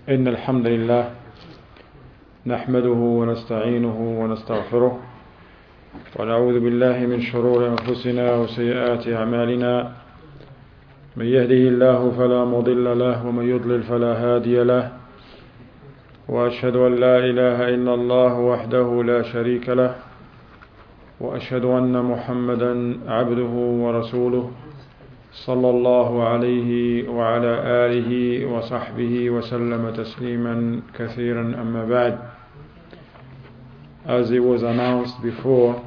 إن الحمد لله نحمده ونستعينه ونستغفره ونعوذ بالله من شرور أنفسنا وسيئات أعمالنا من يهده الله فلا مضل له ومن يضلل فلا هادي له وأشهد أن لا إله إلا الله وحده لا شريك له وأشهد أن محمدا عبده ورسوله صلى الله عليه وعلى آله وصحبه وسلم تسليما كثيرا أما بعد. As it was announced before,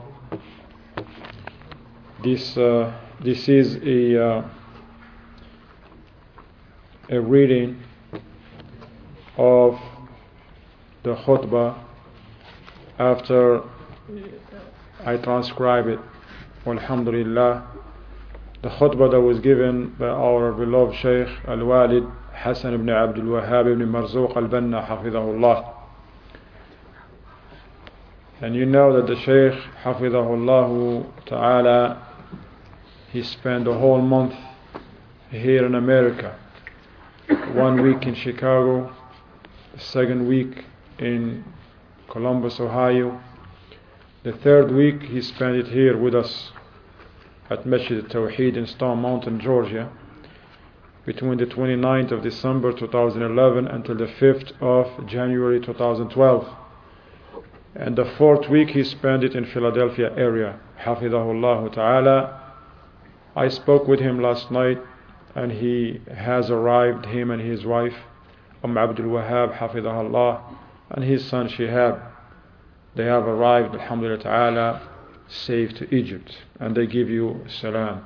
this is a reading of the khutbah after I transcribe it. Alhamdulillah, the khutbah that was given by our beloved Shaykh Al-Walid Hassan ibn Abdul Wahhab ibn Marzuq Al-Banna Hafidahullah. And you know that the Shaykh Hafidahullah Ta'ala, he spent the whole month here in America. 1 week in Chicago, the second week in Columbus, Ohio. The third week he spent it here with us at Masjid al-Tawheed in Stone Mountain, Georgia, between the 29th of December 2011 until the 5th of January 2012. And the fourth week he spent it in Philadelphia area, Hafidahullah Ta'ala. I spoke with him last night and he has arrived, him and his wife, Abdul Wahhab Hafidahullah, and his son Shihab. They have arrived, Alhamdulillah Ta'ala, safe to Egypt, and they give you salam.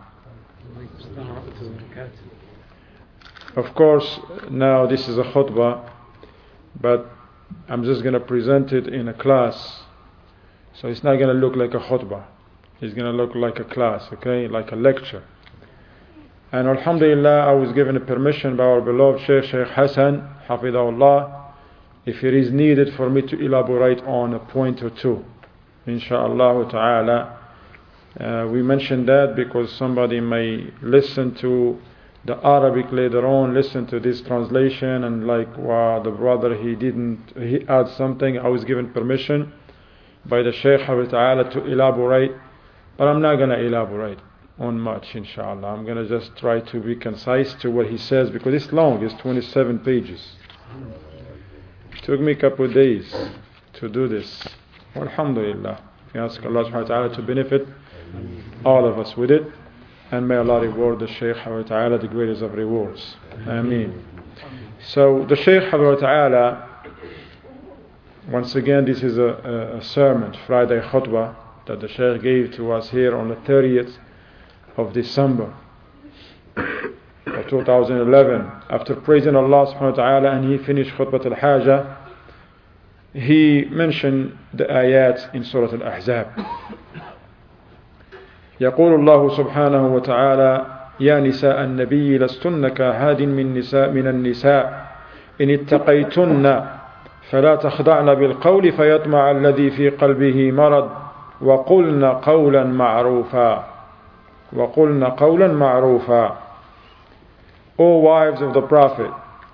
Of course, now this is a khutbah, but I'm just going to present it in a class, so it's not going to look like a khutbah. It's going to look like a class, okay, like a lecture. And Alhamdulillah, I was given a permission by our beloved Shaykh Hassan Hafidahullah, if it is needed for me to elaborate on a point or two, Insha'Allah Ta'ala. We mentioned that because somebody may listen to the Arabic later on, listen to this translation, and like, wow, the brother, he add something. I was given permission by the Shaykh Ta'ala to elaborate, but I'm not going to elaborate on much, Insha'Allah. I'm going to just try to be concise to what he says, because it's long, it's 27 pages. It took me a couple of days to do this. Alhamdulillah. We ask Allah subhanahu wa ta'ala to benefit all of us with it, and may Allah reward the Shaykh Ta'ala the greatest of rewards. Ameen. So the Shaykh Ta'ala, once again, this is a sermon, Friday khutbah, that the Shaykh gave to us here on the 30th of December of 2011. After praising Allah subhanahu wa ta'ala, and he finished khutbah al-Hajah, he mentioned the ayat in Surah Al-Ahzab. يقول الله سبحانه وتعالى يا نساء النبي لستن كأحد من النساء إن اتقيتن فلا تخضعن بالقول فيطمع الذي في قلبه مرض وقلن قولا معروفا. O wives of the Prophet,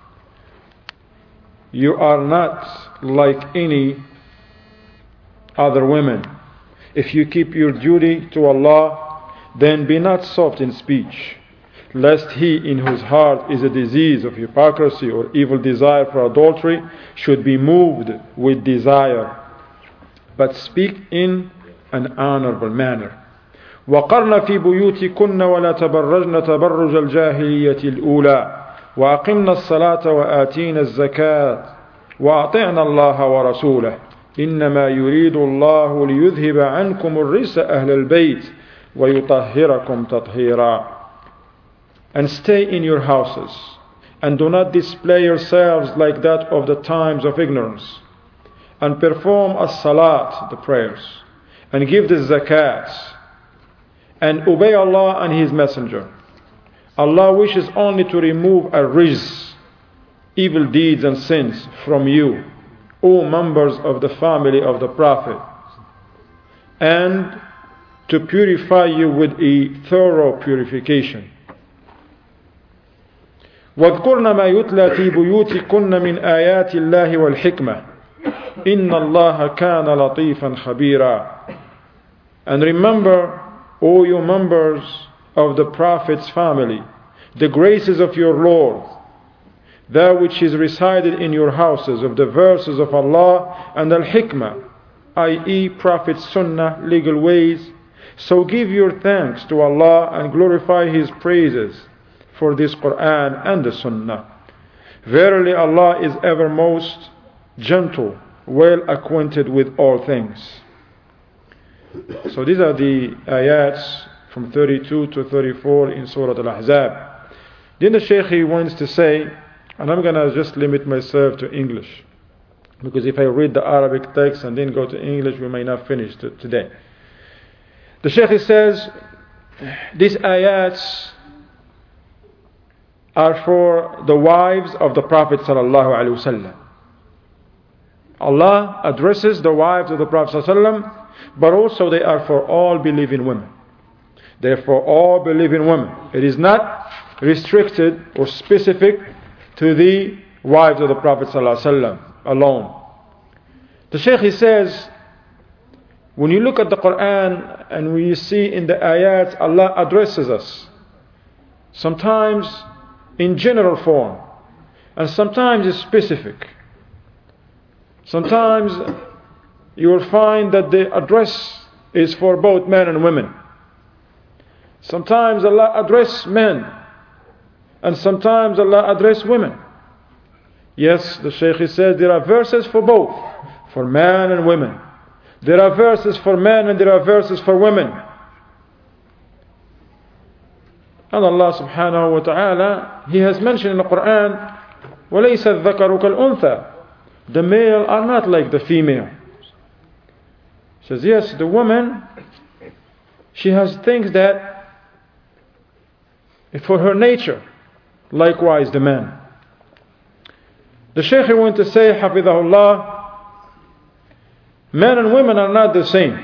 you are not like any other women. If you keep your duty to Allah, then be not soft in speech, lest he in whose heart is a disease of hypocrisy or evil desire for adultery should be moved with desire, but speak in an honorable manner. وقرن في بيوتكن ولا تبرجن تبرج الجاهلية الأولى وأقمنا الصلاة وآتينا الزكاة وأطعنا الله ورسوله إنما يريد الله ليذهب عنكم الرجس أهل البيت ويطهركم تطهيرا. And stay in your houses, and do not display yourselves like that of the times of ignorance, and perform as-salat, the prayers, and give the zakat, and obey Allah and His Messenger. Allah wishes only to remove rijs, evil deeds and sins from you, O members of the family of the Prophet, and to purify you with a thorough purification. واذكرن ما يتلى في بيوتكن من آيات الله والحكمة إن الله كان لطيفا خبيرا. And remember, O you members of the Prophet's family, the graces of your Lord, that which is recited in your houses of the verses of Allah and Al-Hikmah, i.e. Prophet's Sunnah, legal ways. So give your thanks to Allah and glorify His praises for this Quran and the Sunnah. Verily Allah is ever most gentle, well acquainted with all things. So these are the ayats from 32 to 34 in Surah Al-Ahzab. Then the Shaykh, he wants to say, and I'm going to just limit myself to English, because if I read the Arabic text and then go to English, we may not finish today. The Shaykh says, these ayats are for the wives of the Prophet sallallahu alaihi wasallam. Allah addresses the wives of the Prophet sallallahu alaihi wasallam, but also they are for all believing women. They are for all believing women. It is not restricted or specific to the wives of the Prophet sallallahu alaihi wasallam alone. The Shaykh, he says, when you look at the Quran and when you see in the ayats, Allah addresses us sometimes in general form and sometimes it's specific. Sometimes you will find that the address is for both men and women. Sometimes Allah addresses men and sometimes Allah addresses women. Yes, the Shaykh says there are verses for both, for men and women. There are verses for men and there are verses for women. And Allah subhanahu wa ta'ala, He has mentioned in the Quran, وَلَيْسَ الذَّكَرُ كَالْأُنْثَى. The male are not like the female. He says, yes, the woman, she has things that, for her nature, likewise the man. The Shaykh went to say, Hafidahullah, men and women are not the same.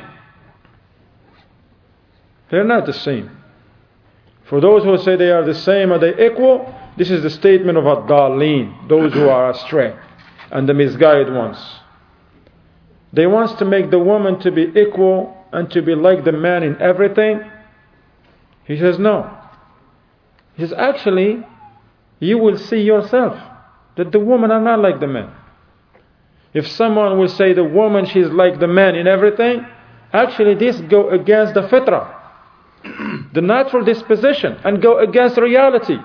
They're not the same. For those who say they are the same, are they equal? This is the statement of Ad-Dallin, those who are astray and the misguided ones. They want to make the woman to be equal and to be like the man in everything. He says no. He says actually, you will see yourself that the women are not like the men. If someone will say the woman, she's like the man in everything, actually this go against the fitrah, the natural disposition, and go against reality.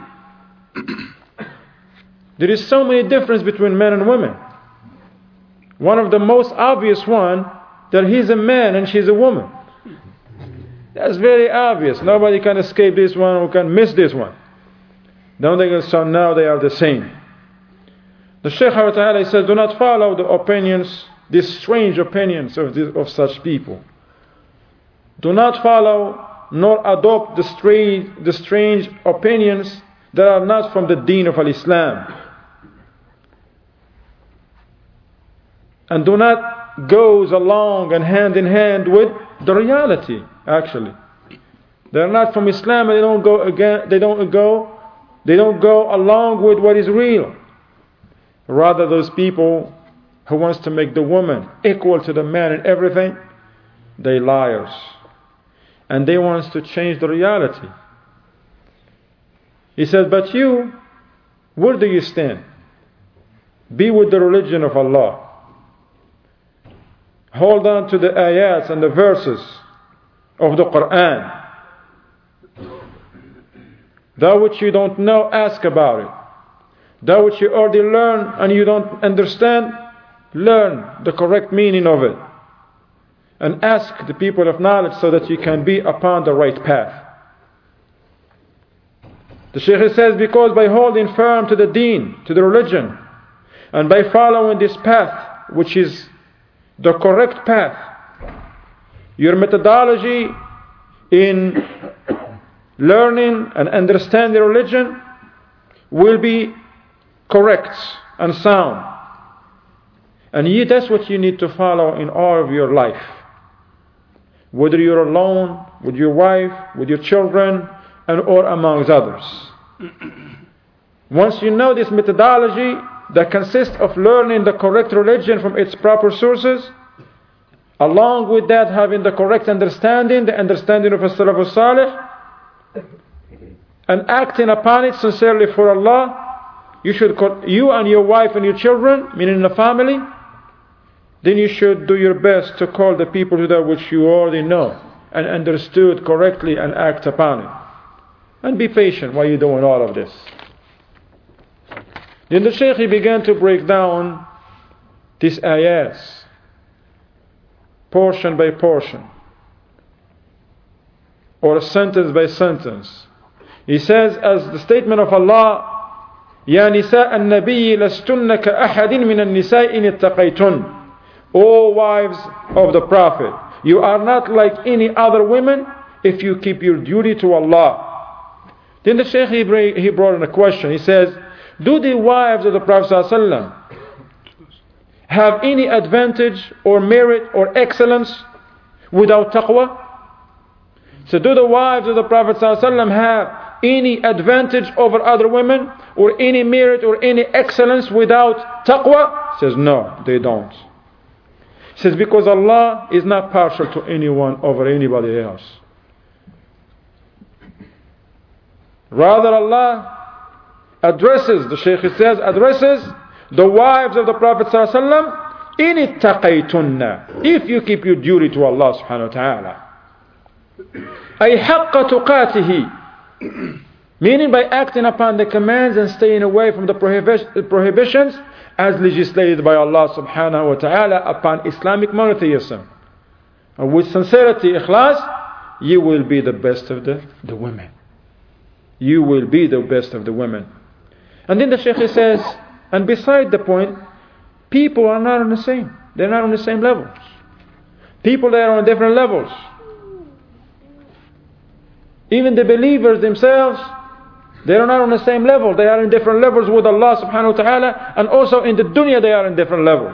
There is so many differences between men and women. One of the most obvious one, that he's a man and she's a woman. That's very obvious. Nobody can escape this one or can miss this one. Don't they so now they are the same. The Shaykh Ta'ala says, do not follow the opinions, these strange opinions of such people. Do not follow nor adopt the strange opinions that are not from the deen of Islam. And do not go along and hand in hand with the reality, actually. They are not from Islam and they don't go along with what is real. Rather, those people who wants to make the woman equal to the man in everything, they liars. And they want to change the reality. He says, but you, where do you stand? Be with the religion of Allah. Hold on to the ayats and the verses of the Quran. That which you don't know, ask about it. That which you already learn and you don't understand, learn the correct meaning of it. And ask the people of knowledge so that you can be upon the right path. The Shaykh says, because by holding firm to the deen, to the religion, and by following this path, which is the correct path, your methodology in learning and understanding religion will be correct and sound. And that's what you need to follow in all of your life. Whether you're alone, with your wife, with your children, and or amongst others. Once you know this methodology that consists of learning the correct religion from its proper sources, along with that having the correct understanding, the understanding of as-salaf as-salih, and acting upon it sincerely for Allah, you and your wife and your children, meaning the family, then you should do your best to call the people to that which you already know and understood correctly and act upon it. And be patient while you're doing all of this. Then the Shaykh, he began to break down these ayahs, portion by portion, or sentence by sentence. He says, as the statement of Allah, يا نساء النبي لستن كأحد من النساء إن اتقيتن. O wives of the Prophet, you are not like any other women if you keep your duty to Allah. Then the Shaykh, he brought in a question. He says, do the wives of the Prophet ﷺ have any advantage or merit or excellence without taqwa? So do the wives of the Prophet ﷺ have any advantage over other women, or any merit or any excellence without taqwa? He says, no, they don't. He says, because Allah is not partial to anyone over anybody else. Rather, Allah addresses, the Shaykh says, addresses the wives of the Prophet ﷺ, in ittaqaytunna, if you keep your duty to Allah subhanahu wa ta'ala. Ay haqqa tuqatihi, meaning by acting upon the commands and staying away from the prohibitions as legislated by Allah subhanahu wa ta'ala upon Islamic monotheism. And with sincerity, ikhlas, you will be the best of the women. You will be the best of the women. And then the Shaykh says, and beside the point, people are not on the same. They're not on the same levels. People, they are on different levels. Even the believers themselves, they are not on the same level. They are in different levels with Allah subhanahu wa ta'ala, and also in the dunya they are in different levels.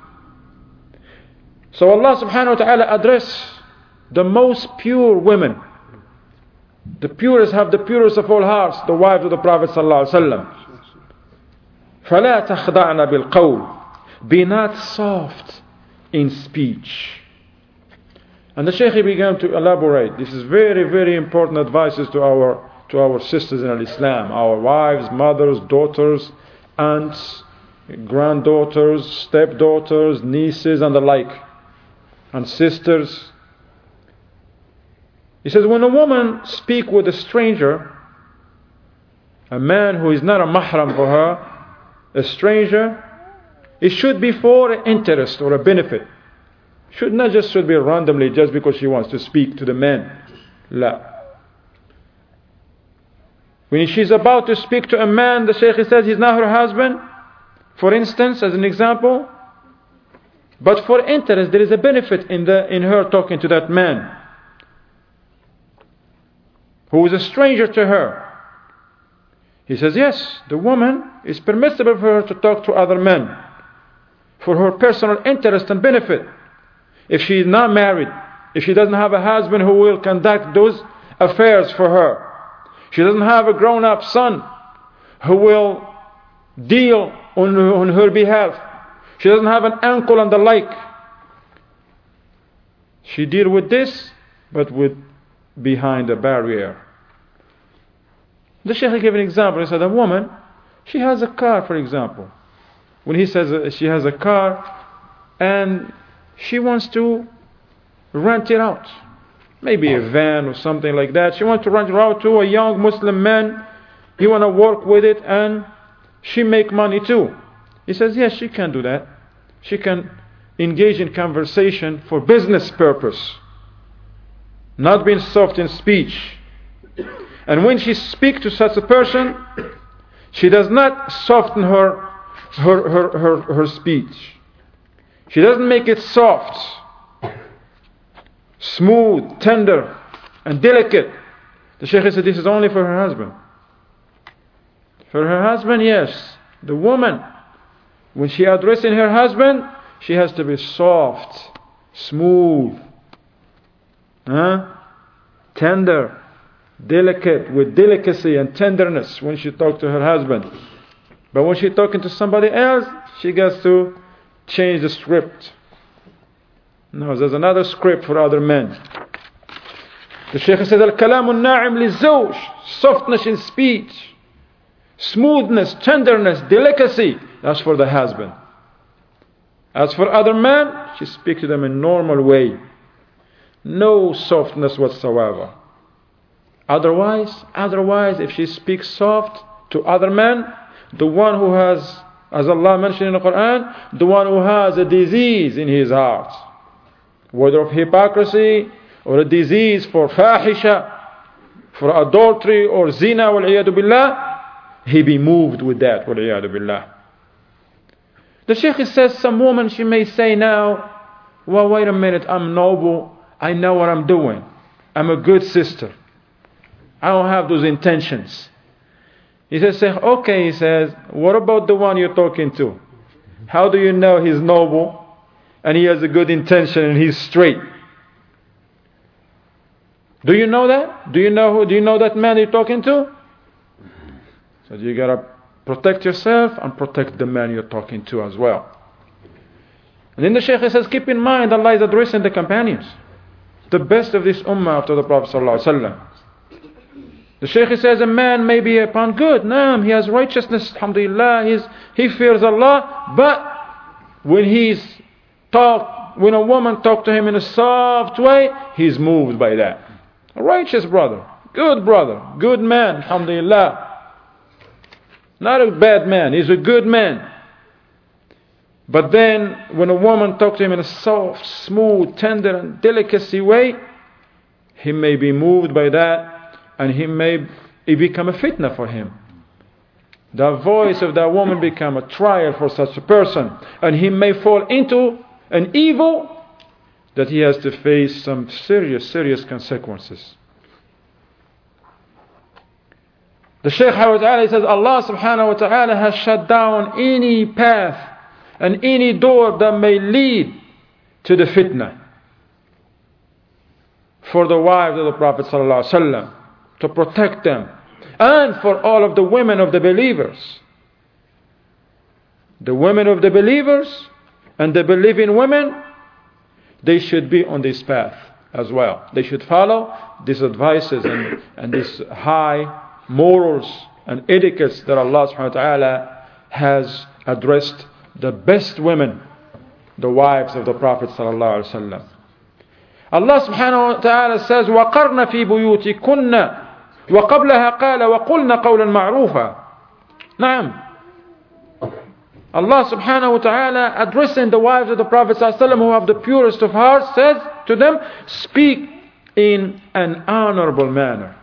So Allah subhanahu wa ta'ala address the most pure women. The purest have the purest of all hearts, the wives of the Prophet sallallahu alaihi wasallam. فَلَا تَخْضَعْنَ بِالْقَوْلِ, be not soft in speech. And the Shaykh began to elaborate. This is very, very important advices to our sisters in Islam, our wives, mothers, daughters, aunts, granddaughters, stepdaughters, nieces, and the like, and sisters. He says, when a woman speaks with a stranger, a man who is not a mahram for her, a stranger, it should be for an interest or a benefit. Should be randomly just because she wants to speak to the man. La. When she's about to speak to a man, the Shaykh says he's not her husband, for instance, as an example, but for interest, there is a benefit in her talking to that man who is a stranger to her. He says, yes, the woman is permissible for her to talk to other men for her personal interest and benefit. If she is not married, if she doesn't have a husband who will conduct those affairs for her, she doesn't have a grown-up son who will deal on her behalf, she doesn't have an uncle and the like, she deal with this, but with behind a barrier. The Shaykh gave an example. He said, a woman, she has a car, for example. When he says she has a car and she wants to rent it out, maybe a van or something like that. She wants to rent it out to a young Muslim man. He want to work with it and she make money too. He says, yes, she can do that. She can engage in conversation for business purpose, not being soft in speech. And when she speaks to such a person, she does not soften her speech. She doesn't make it soft, smooth, tender, and delicate. The Shaykh said this is only for her husband. For her husband, yes. The woman, when she addressing her husband, she has to be soft, smooth, tender, delicate, with delicacy and tenderness when she talks to her husband. But when she's talking to somebody else, she gets to change the script. No, there's another script for other men. The Shaykh says, Al-kalamu na'im li-zawj, softness in speech, smoothness, tenderness, delicacy. That's for the husband. As for other men, she speaks to them in normal way. No softness whatsoever. Otherwise, if she speaks soft to other men, the one who has, as Allah mentioned in the Quran, the one who has a disease in his heart, whether of hypocrisy or a disease for fahisha, for adultery or zina, wal-iyadu billah, he be moved with that, wal-iyadu billah. The Shaykh says, some woman, she may say now, well, wait a minute, I'm noble, I know what I'm doing, I'm a good sister, I don't have those intentions. He says, okay, he says, what about the one you're talking to? How do you know he's noble and he has a good intention and he's straight? Do you know that? Do you know that man you're talking to? So you gotta protect yourself and protect the man you're talking to as well. And then the Shaykh says, keep in mind Allah is addressing the companions, the best of this ummah after the Prophet ﷺ. The Shaykh says a man may be upon good, naam, he has righteousness, alhamdulillah, he fears Allah, but when a woman talks to him in a soft way, he's moved by that. A righteous brother, good man, alhamdulillah. Not a bad man, he's a good man. But then when a woman talks to him in a soft, smooth, tender and delicacy way, he may be moved by that, and it become a fitna for him. The voice of that woman become a trial for such a person, and he may fall into an evil that he has to face some serious consequences. The Shaykh says Allah subhanahu wa ta'ala has shut down any path and any door that may lead to the fitna for the wives of the Prophet sallallahu alaihi wasallam, to protect them, and for all of the women of the believers. The women of the believers and the believing women, they should be on this path as well. They should follow these advices and these high morals and etiquettes that Allah subhanahu wa ta'ala has addressed the best women, the wives of the Prophet sallallahu alaihi wasallam. Allah subhanahu wa ta'ala says, وَقَرْنَ فِي بُيُوتِكُنَّ وَقَبْلَهَا قَالَ وَقُلْنَ قَوْلًا مَعْرُوفًا. Naam. Allah subhanahu wa ta'ala addressing the wives of the Prophet sallallahu alaihi wasallam who have the purest of hearts says to them, speak in an honorable manner.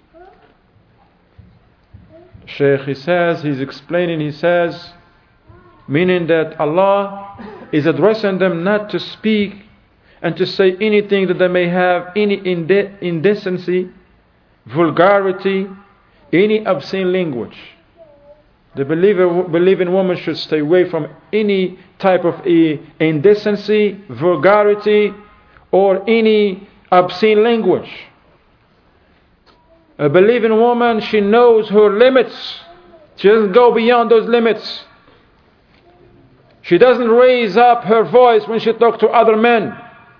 Shaykh, he's explaining, he says, meaning that Allah is addressing them not to speak and to say anything that they may have any indecency, vulgarity, any obscene language. The believing woman should stay away from any type of indecency, vulgarity, or any obscene language. A believing woman, she knows her limits. She doesn't go beyond those limits. She doesn't raise up her voice when she talks to other men.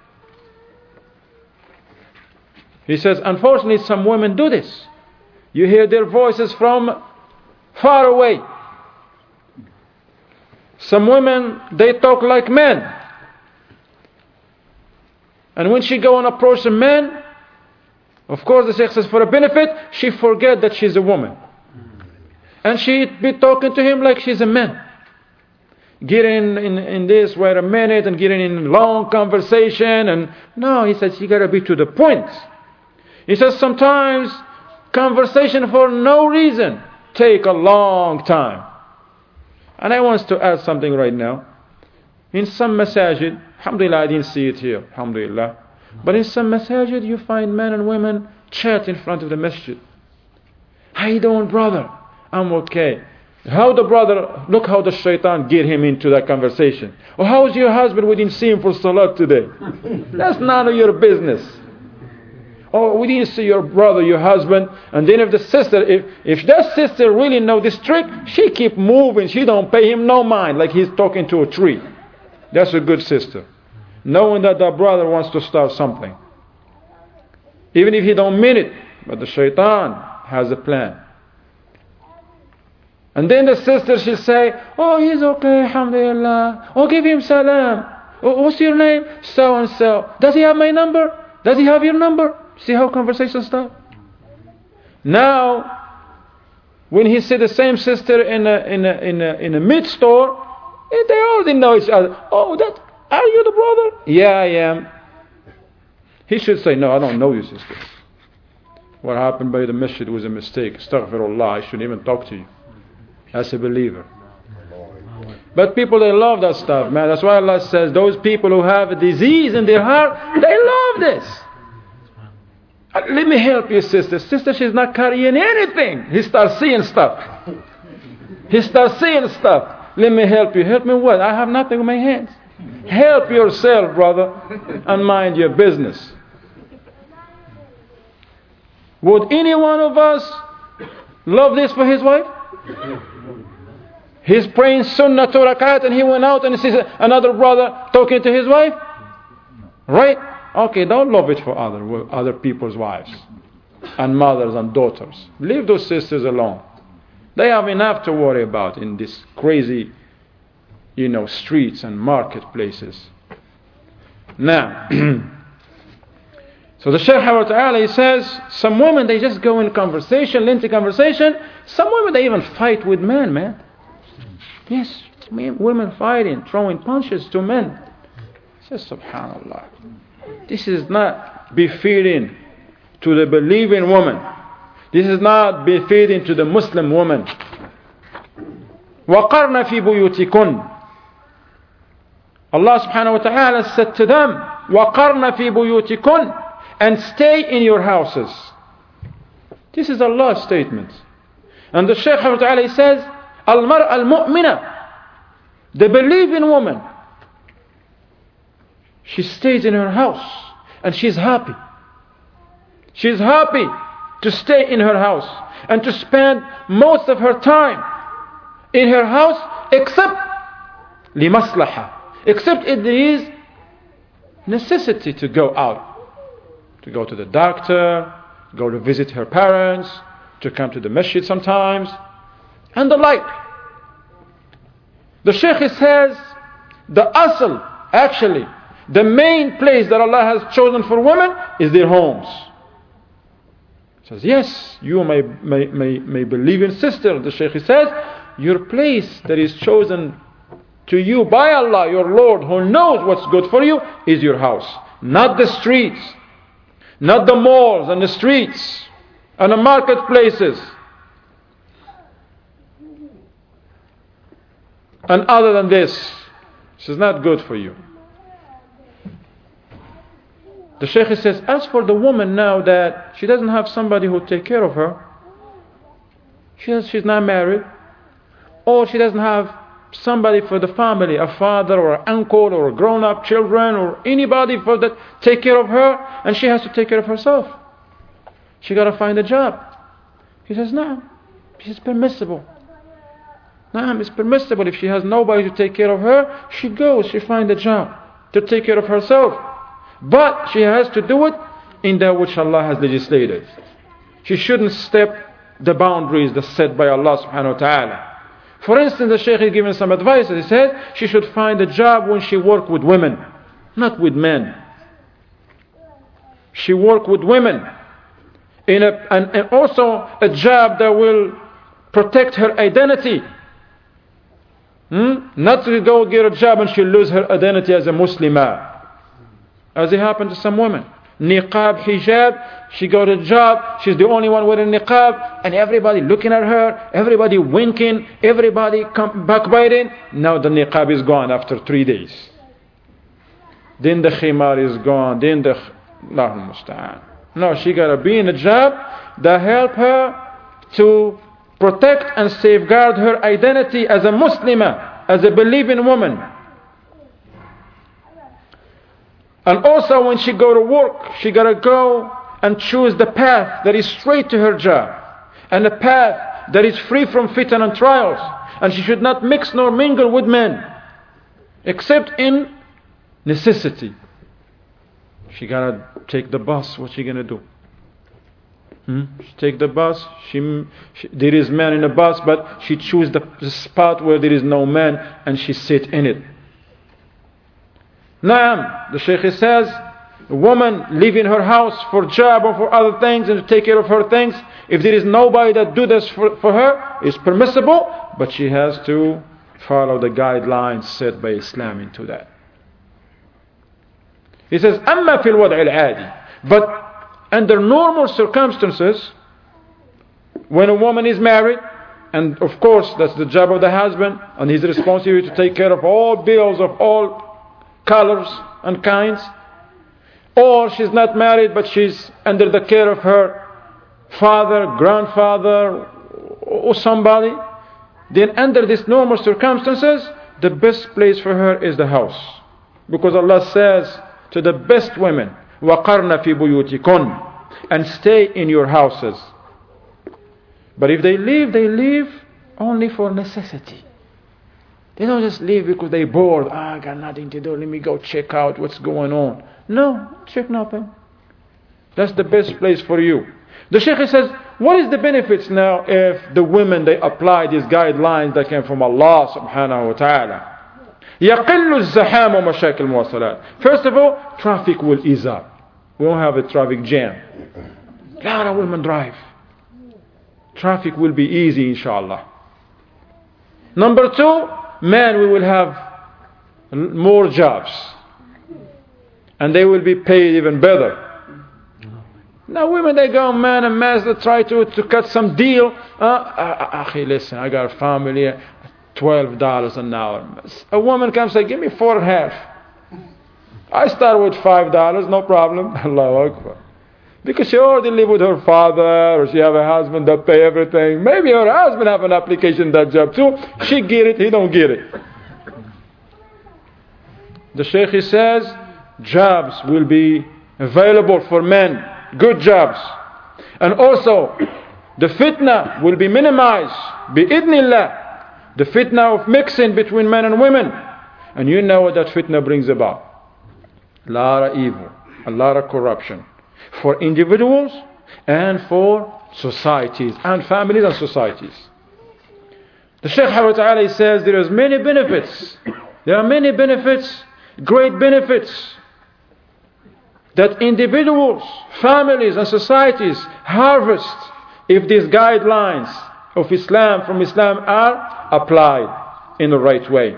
He says, unfortunately, some women do this. You hear their voices from far away. Some women, they talk like men. And when she go and approach a man, of course the Shaykh says for a benefit, she forget that she's a woman. And she be talking to him like she's a man. Getting in this, wait a minute, and getting in long conversation. And no, he says, you got to be to the point. He says sometimes conversation for no reason take a long time. And I want to add something right now. In some masajid, alhamdulillah, I didn't see it here, alhamdulillah. But in some masajid, you find men and women chat in front of the masjid. How you doing, brother? I'm okay. How the brother, look how the shaitan get him into that conversation. Or how's your husband? We didn't see him for salat today. That's none of your business. Oh, we didn't see your brother, your husband. And then if the sister, if that sister really know this trick, she keep moving. She don't pay him no mind, like he's talking to a tree. That's a good sister. Knowing that the brother wants to start something. Even if he don't mean it, but the shaitan has a plan. And then the sister, she'll say, oh, he's okay, alhamdulillah. Oh, give him salam. Oh, what's your name? So and so. Does he have my number? Does he have your number? See how conversations start? Now, when he see the same sister in a meat store, they already know each other. Oh, are you the brother? Yeah, I am. He should say, no, I don't know you, sister. What happened by the masjid was a mistake. Astaghfirullah, I shouldn't even talk to you. As a believer. But people, they love that stuff, man. That's why Allah says, those people who have a disease in their heart, they love this. Let me help you, sister. Sister, she's not carrying anything. He starts seeing stuff. Let me help you. Help me what? I have nothing in my hands. Help yourself, brother, and mind your business. Would any one of us love this for his wife? He's praying sunnah 2 rakat and he went out and sees another brother talking to his wife? Right? Okay, don't love it for other people's wives and mothers and daughters. Leave those sisters alone. They have enough to worry about in this crazy, streets and marketplaces. Now, so the Shaykh Ta'ala, he says, some women, they just go in conversation, lengthy conversation. Some women, they even fight with men, man. Yes, women fighting, throwing punches to men. Says, subhanallah. This is not befitting to the believing woman. This is not befitting to the Muslim woman. وَقَرْنَ فِي بُيُوتِكُنْ. Allah subhanahu wa ta'ala said to them, وَقَرْنَ فِي بُيُوتِكُنْ, and stay in your houses. This is Allah's statement. And the Shaykh Ta'ala says, Al-Mar'a al-Mu'mina, the believing woman, she stays in her house and she's happy. She's happy to stay in her house and to spend most of her time in her house, except limaslaha, except if there is necessity to go out, to go to the doctor, go to visit her parents, to come to the masjid sometimes, and the like. The Shaykh says the asl, actually, the main place that Allah has chosen for women is their homes. He says, yes, you my believing sister, the Shaykh says, your place that is chosen to you by Allah, your Lord, who knows what's good for you, is your house. Not the streets, not the malls and the streets and the marketplaces. And other than this is not good for you. The Shaykh says, as for the woman now that she doesn't have somebody who take care of her, she's not married, or she doesn't have somebody for the family, a father or an uncle or grown-up children or anybody for that take care of her, and she has to take care of herself. She got to find a job. He says, no, it's permissible. No, it's permissible. If she has nobody to take care of her, she goes, she finds a job to take care of herself. But she has to do it in that which Allah has legislated. She shouldn't step the boundaries that's set by Allah subhanahu wa ta'ala. For instance, the Shaykh is giving some advice. He said she should find a job when she work with women, not with men. She work with women. And also a job that will protect her identity. Not to go get a job and she'll lose her identity as a Muslimah. As it happened to some women. Niqab, hijab, she got a job, she's the only one wearing niqab, and everybody looking at her, everybody winking, everybody backbiting. Now the niqab is gone after 3 days. Then the khimar is gone, then the Allahul Musta'an. No, she got to be in a job that help her to protect and safeguard her identity as a Muslimah, as a believing woman. And also when she go to work, she got to go and choose the path that is straight to her job, and a path that is free from fitan and trials. And she should not mix nor mingle with men, except in necessity. She gotta take the bus. What's she gonna do? She take the bus. There is man in the bus, but she choose the spot where there is no man, and she sit in it. Naam, the Shaykh says, a woman leaving her house for job or for other things and to take care of her things, if there is nobody that do this for her, it's permissible, but she has to follow the guidelines set by Islam into that. He says, أما في الوضع العادي, but under normal circumstances, when a woman is married, and of course that's the job of the husband, and his responsibility to take care of all bills of all colors and kinds, or she's not married but she's under the care of her father, grandfather, or somebody, then under these normal circumstances, the best place for her is the house. Because Allah says to the best women, وَقَرْنَ فِي بُيُوتِكُنْ, and stay in your houses. But if they leave only for necessity. They don't just leave because they're bored. I got nothing to do, let me go check out what's going on. No, check nothing. That's the best place for you. The Shaykh says, what is the benefits now if the women, they apply these guidelines that came from Allah subhanahu wa ta'ala? يَقِلُّ الزَّحَامُ وَمَشَاكِلْ الْمُوَصَّلَاتِ. First of all, traffic will ease up. We won't have a traffic jam. A lot of women drive. Traffic will be easy, inshallah. Number two, men, we will have more jobs. And they will be paid even better. Now women, they go man and mass, they try to cut some deal. Listen, I got a family, $12 an hour. A woman comes and say, give me 4.5. I start with $5, no problem. Allahu Akbar. Because she already live with her father, or she have a husband that pay everything. Maybe her husband have an application that job too. She get it, he don't get it. The Shaykh says, jobs will be available for men, good jobs. And also, the fitna will be minimized. Bi-idnillah. The fitna of mixing between men and women. And you know what that fitna brings about. A lot of evil, a lot of corruption. For individuals and for societies and families and societies. The Shaykh Ta'ala says there is many benefits. There are many benefits, great benefits, that individuals, families and societies harvest if these guidelines of Islam from Islam are applied in the right way.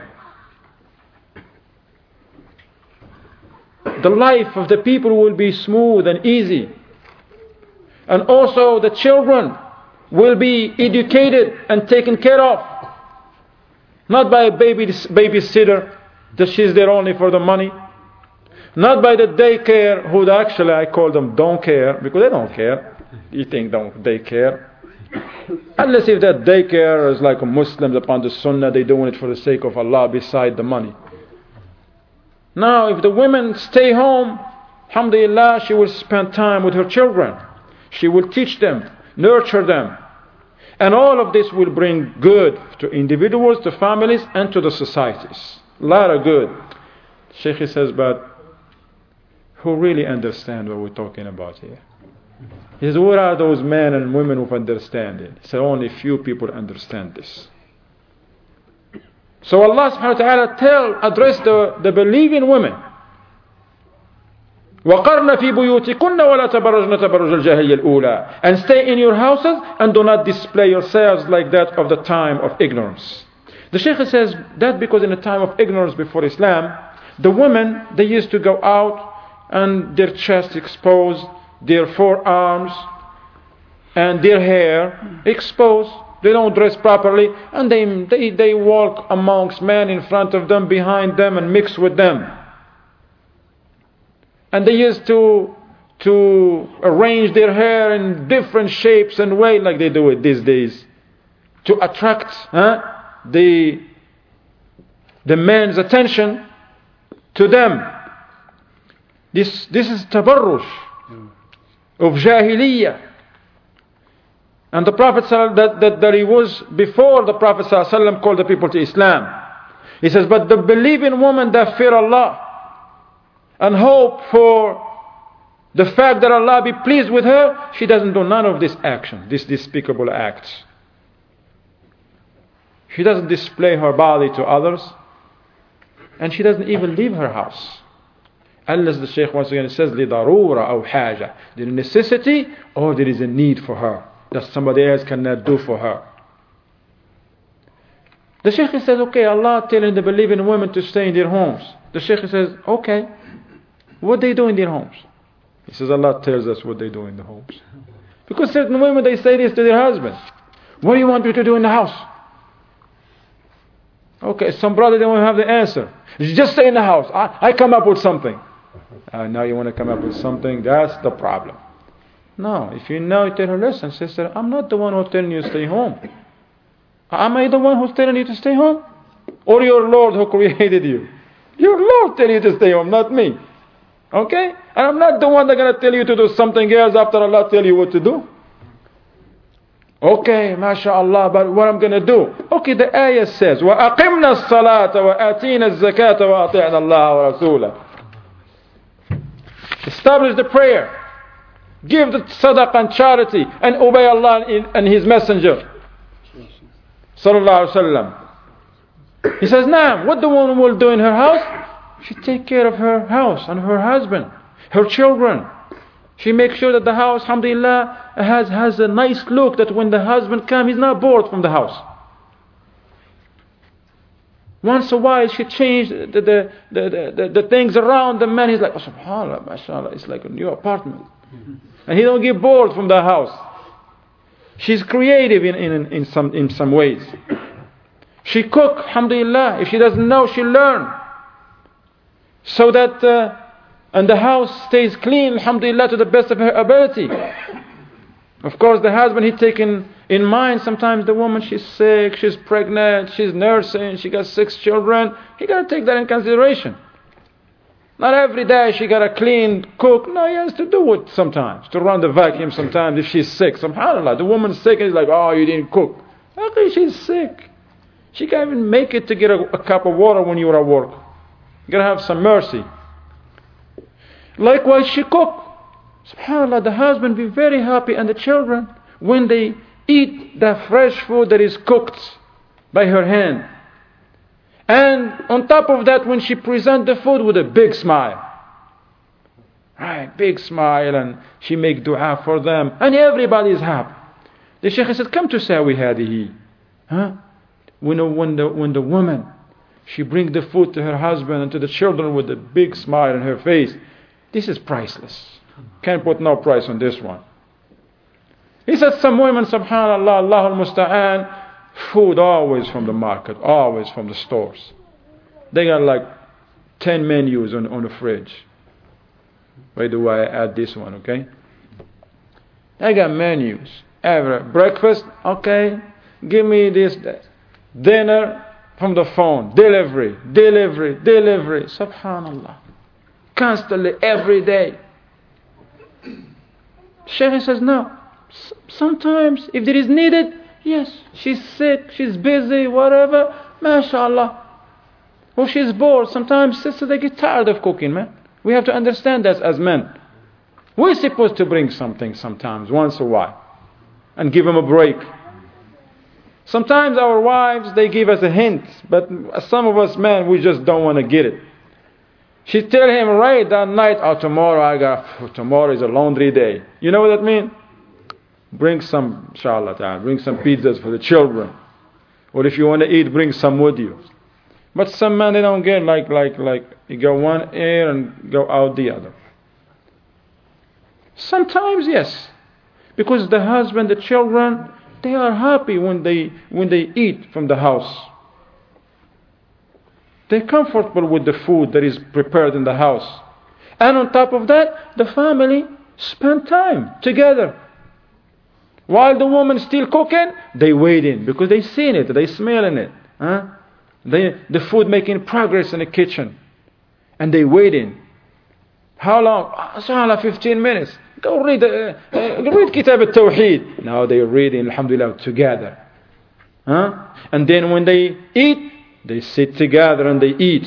The life of the people will be smooth and easy. And also the children will be educated and taken care of. Not by a babysitter that she's there only for the money. Not by the daycare who actually I call them don't care, because they don't care. You think they care. Unless if that daycare is like a Muslims upon the Sunnah, they doing it for the sake of Allah beside the money. Now, if the women stay home, alhamdulillah, she will spend time with her children. She will teach them, nurture them. And all of this will bring good to individuals, to families, and to the societies. A lot of good. Shaykh says, but who really understand what we're talking about here? He says, what are those men and women who understand it? He said, only few people understand this. So Allah subhanahu wa ta'ala address the believing women. وَقَرْنَ فِي بُيُوتِكُنَّ وَلَا تَبَرَّجْنَ تَبَرُّجَ الْجَاهِلِيَّةِ الْأُولَى. And stay in your houses and do not display yourselves like that of the time of ignorance. The Shaykh says that because in the time of ignorance before Islam, the women, they used to go out and their chest exposed, their forearms and their hair exposed. They don't dress properly, and they walk amongst men in front of them, behind them, and mix with them. And they used to arrange their hair in different shapes and ways, like they do it these days, to attract the men's attention to them. This is tabarruj. of Jahiliyyah. And the Prophet that he was before the Prophet ﷺ called the people to Islam. He says, but the believing woman that fear Allah and hope for the fact that Allah be pleased with her, she doesn't do none of this action, these despicable acts. She doesn't display her body to others, and she doesn't even leave her house. Unless the Shaykh once again says, لِضَرُورَ أَوْ حَاجَة. There is necessity or there is a need for her that somebody else cannot do for her. The Shaykh says, okay, Allah telling the believing women to stay in their homes. The Shaykh says, okay, what they do in their homes? He says, Allah tells us what they do in the homes. Because certain women, they say this to their husbands. What do you want me to do in the house? Okay, some brother, they won't have the answer. Just stay in the house. I come up with something. Now you want to come up with something? That's the problem. No, if you know, you tell her, listen, sister, I'm not the one who's telling you to stay home. Am I the one who's telling you to stay home? Or your Lord who created you? Your Lord telling you to stay home, not me. Okay? And I'm not the one that's going to tell you to do something else after Allah tell you what to do. Okay, mashallah, but what I'm going to do? Okay, the ayah says, وَأَقِمْنَا الصَّلَاةَ وَآتِينَا الزَّكَاةَ وَأَطِعْنَا اللَّهَ وَرَسُولَهُ. Establish the prayer. Give the sadaqah and charity and obey Allah and His Messenger. Sallallahu Alaihi Wasallam. He says, now, what the woman will do in her house? She take care of her house and her husband, her children. She makes sure that the house, alhamdulillah, has a nice look, that when the husband comes, he's not bored from the house. Once a while, she changed the things around the man. He's like, oh, subhanAllah, mashallah, it's like a new apartment. And he don't get bored from the house. She's creative in some ways. She cook, alhamdulillah. If she doesn't know, she'll learn. So that and the house stays clean, alhamdulillah, to the best of her ability. Of course, the husband, he's taken in mind, sometimes the woman, she's sick, she's pregnant, she's nursing, she got 6 children. He got to take that in consideration. Not every day she got to clean, cook. No, he has to do it sometimes. To run the vacuum sometimes if she's sick. SubhanAllah, the woman's sick and he's like, oh, you didn't cook. Okay, she's sick. She can't even make it to get a cup of water when you're at work. You got to have some mercy. Likewise, she cook. SubhanAllah, the husband be very happy and the children when they eat the fresh food that is cooked by her hand. And on top of that, when she presents the food with a big smile. Right, big smile, and she make dua for them. And everybody is happy. The Shaykh said, come to Sawi Hadihi. Huh? When the woman, she brings the food to her husband and to the children with a big smile on her face. This is priceless. Can't put no price on this one. He said some women, subhanAllah, Allahul Musta'an, food always from the market, always from the stores. They got like 10 menus on the fridge. By the way, I add this one, okay? They got menus. Every breakfast, okay, give me this. Dinner from the phone, delivery. Subhanallah. Constantly, every day. Shaykh says, no. Sometimes, if it is needed, yes, she's sick, she's busy, whatever, mashallah. Or she's bored. Sometimes sisters, they get tired of cooking, man. We have to understand that as men. We're supposed to bring something sometimes, once a while, and give them a break. Sometimes our wives, they give us a hint, but some of us men, we just don't want to get it. She tell him right that night, oh, tomorrow is a laundry day. You know what that means? Bring some, inshallah, bring some pizzas for the children. Or if you want to eat, bring some with you. But some men, they don't get like you go one ear and go out the other. Sometimes, yes. Because the husband, the children, they are happy when they eat from the house. They're comfortable with the food that is prepared in the house. And on top of that, the family spend time together. While the woman's still cooking, they waiting because they seen it, they smelling it. Huh? The food making progress in the kitchen. And they waiting. How long? 15 minutes. Go read Kitab al-Tawheed. Now they're reading, alhamdulillah, together. And then when they eat, they sit together and they eat.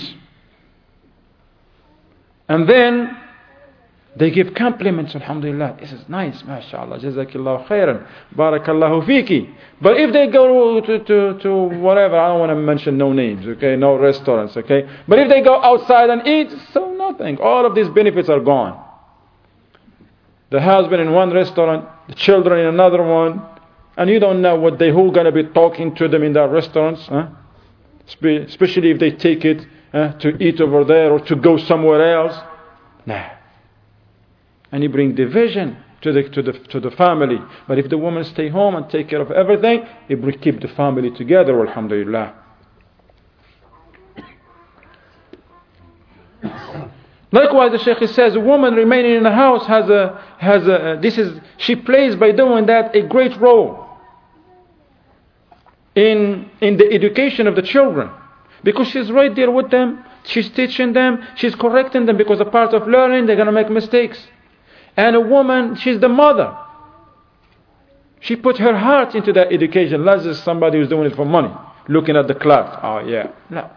And then they give compliments, alhamdulillah. This is nice, mashallah, jazakillahu khairan, barakallahu fiki. But if they go to whatever, I don't want to mention no names, okay, no restaurants, okay. But if they go outside and eat, so nothing. All of these benefits are gone. The husband in one restaurant, the children in another one, and you don't know who going to be talking to them in their restaurants, especially if they take it to eat over there or to go somewhere else. Nah. And you bring division to the family. But if the woman stay home and take care of everything, it will keep the family together, alhamdulillah. Likewise, the Shaykh says, a woman remaining in the house she plays by doing that a great role in the education of the children. Because she's right there with them, she's teaching them, she's correcting them, because a part of learning, they're going to make mistakes. And a woman, she's the mother. She put her heart into that education, not just somebody who's doing it for money, looking at the clock. Oh yeah,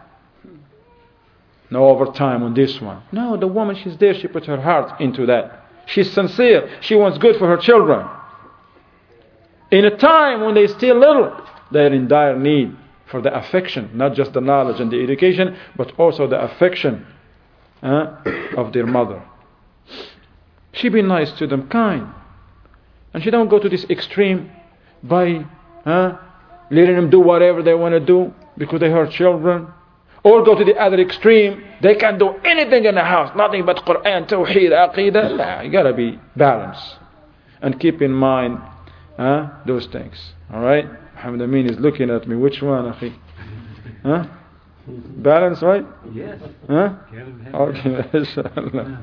no overtime on this one. No, the woman, she's there, she put her heart into that. She's sincere, she wants good for her children. In a time when they're still little, they're in dire need for the affection, not just the knowledge and the education, but also the affection of their mother. She be nice to them, kind. And she don't go to this extreme by letting them do whatever they want to do because they hurt children. Or go to the other extreme, they can't do anything in the house, nothing but Quran, Tawheed, Aqidah. Nah, you got to be balanced. And keep in mind those things. Alright? Muhammad Amin is looking at me. Which one, Akhi? Balance, right? Yes. Okay, inshallah.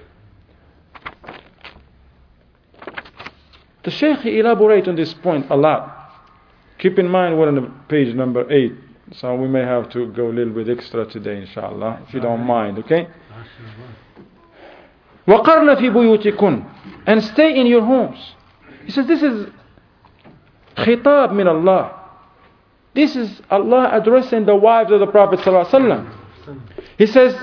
The Shaykh elaborates on this point a lot. Keep in mind we're on page number 8, so we may have to go a little bit extra today, inshallah, if you don't mind, okay? وَقَرْنَ فِي بُيُوتِكُنْ, and stay in your homes. He says this is khitab min Allah. This is Allah addressing the wives of the Prophet ﷺ. He says,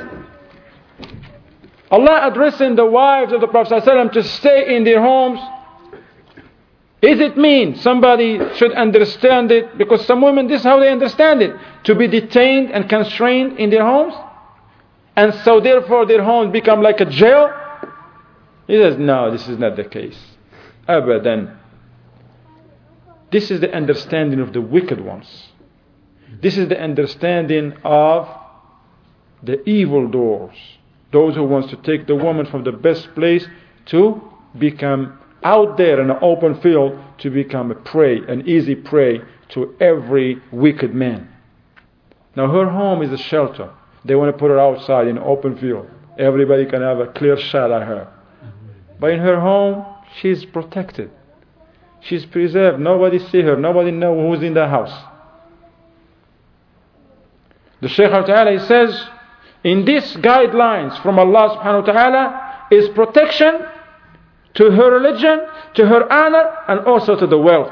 Allah addressing the wives of the Prophet ﷺ to stay in their homes. Is it mean somebody should understand it? Because some women, this is how they understand it. To be detained and constrained in their homes. And so therefore their homes become like a jail. He says, no, this is not the case. Abadan. This is the understanding of the wicked ones. This is the understanding of the evildoers. Those who want to take the woman from the best place to become out there in an open field, to become a prey, an easy prey to every wicked man. Now her home is a shelter. They want to put her outside in an open field. Everybody can have a clear shot at her. But in her home, she's protected. She's preserved. Nobody see her. Nobody know who's in the house. The Shaykh al-Ta'ala says, in these guidelines from Allah subhanahu wa ta'ala is protection to her religion, to her honor, and also to the wealth.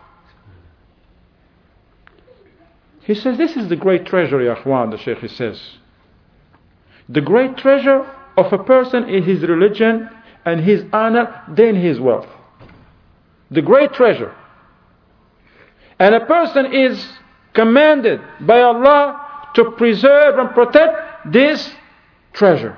He says this is the great treasure, ya akhwan, the Shaykh says. The great treasure of a person is his religion and his honor, then his wealth. The great treasure. And a person is commanded by Allah to preserve and protect this treasure,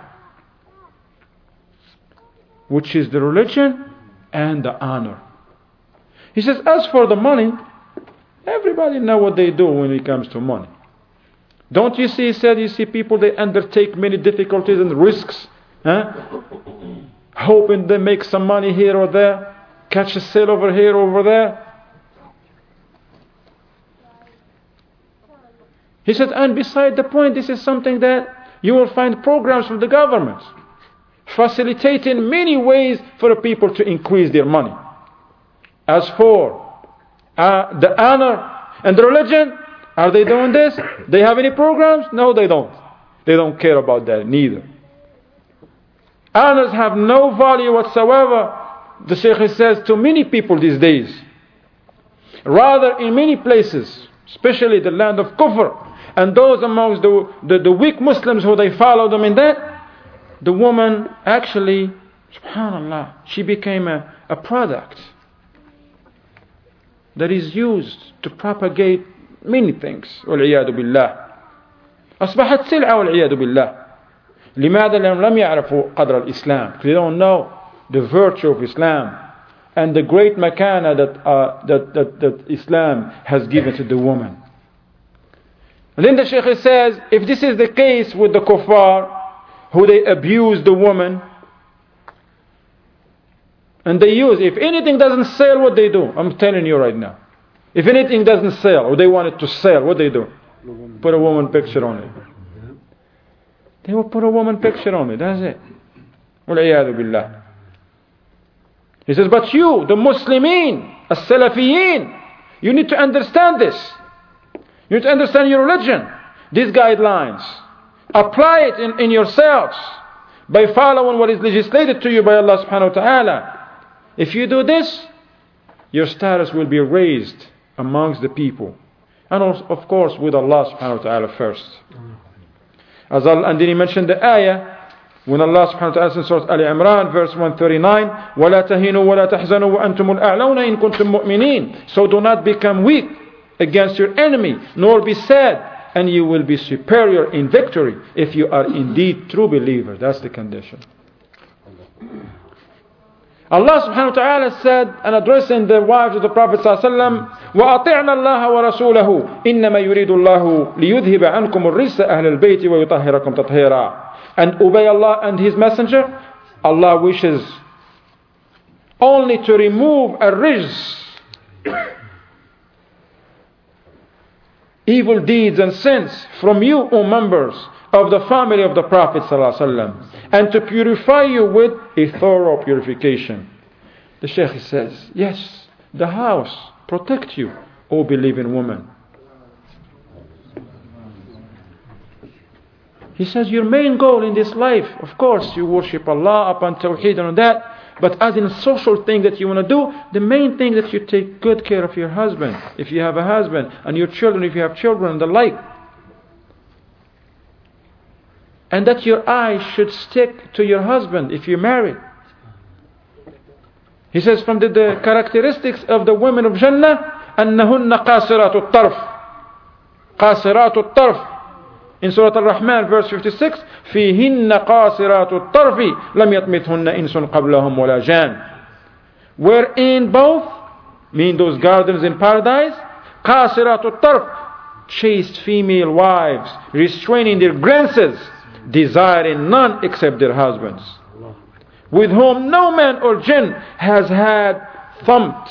which is the religion and the honor. He says, as for the money, everybody know what they do when it comes to money. Don't you see, he said, you see people, they undertake many difficulties and risks, hoping they make some money here or there, catch a sale over here, over there. He said, and beside the point, this is something that you will find programs from the government facilitating many ways for the people to increase their money. As for the honor and the religion, are they doing this? They have any programs? No, they don't. They don't care about that neither. Honors have no value whatsoever the Shaykh says, to many people these days. Rather, in many places, especially the land of Kufr, and those amongst the weak Muslims who they follow them in that, the woman actually, subhanallah, she became a product that is used to propagate many things. والعياذ بالله. أصبحت سلعة والعياذ بالله. لماذا لم يعرفوا قدر الإسلام? They don't know the virtue of Islam and the great makana that Islam has given to the woman. And then the Shaykh says, if this is the case with the kuffar, who they abuse the woman, and they use, if anything doesn't sell, what they do? I'm telling you right now. If anything doesn't sell, or they want it to sell, what they do? Put a woman picture on it. They will put a woman picture on it, that's it. وَالْعِيَاذُ بِاللَّهِ. He says, but you, the Muslimin, as-Salafiyin, you need to understand this. You need to understand your religion, these guidelines. Apply it in yourselves by following what is legislated to you by Allah subhanahu wa ta'ala. If you do this, your status will be raised amongst the people. And also, of course, with Allah subhanahu wa ta'ala first. And then he mentioned the ayah, when Allah subhanahu wa ta'ala says in Surah Al Imran, verse 139, وَلَا تَهِنُوا وَلَا تَحْزَنُوا وَأَنْتُمُ الْأَعْلَوْنَ إِن كُنْتُم مُؤْمِنِينَ. So do not become weak against your enemy, nor be sad, and you will be superior in victory if you are indeed true believers. That's the condition. Allah subhanahu wa ta'ala said, and addressing the wives of the Prophet sallallahu alaihi wasallam, وَأَطِعْنَا اللَّهَ وَرَسُولَهُ إِنَّمَا يُرِيدُ اللَّهُ لِيُذْهِبَ عَنْكُمُ الرِّجْسَ أَهْلَ الْبَيْتِ وَيُطَهِّرَكُمْ تَطْهِيرًا. And obey Allah and His Messenger. Allah wishes only to remove a rijz, evil deeds and sins from you, O members of the family of the Prophet ﷺ, and to purify you with a thorough purification. The Shaykh says, yes, the house protect you, O believing woman. He says your main goal in this life, of course, you worship Allah upon Tawheed and that, but as in a social thing that you want to do, the main thing that you take good care of your husband, if you have a husband, and your children, if you have children, and the like. And that your eyes should stick to your husband if you're married. He says from the characteristics of the women of Jannah, أَنَّهُنَّ قَاصِرَاتُ الطَّرْفِ. قَاصِرَاتُ الطَّرْفِ. In Surah Al-Rahman, verse 56, فِيهِنَّ قَاصِرَاتُ الطَّرْفِ لَمْ يَطْمِثْهُنَّ إِنسٌ قَبْلَهُمْ وَلَا جَانٍ. Wherein both, mean those gardens in paradise, قَاصِرَاتُ الطَّرْفِ, chaste female wives, restraining their glances, desiring none except their husbands, with whom no man or jinn has had thumped,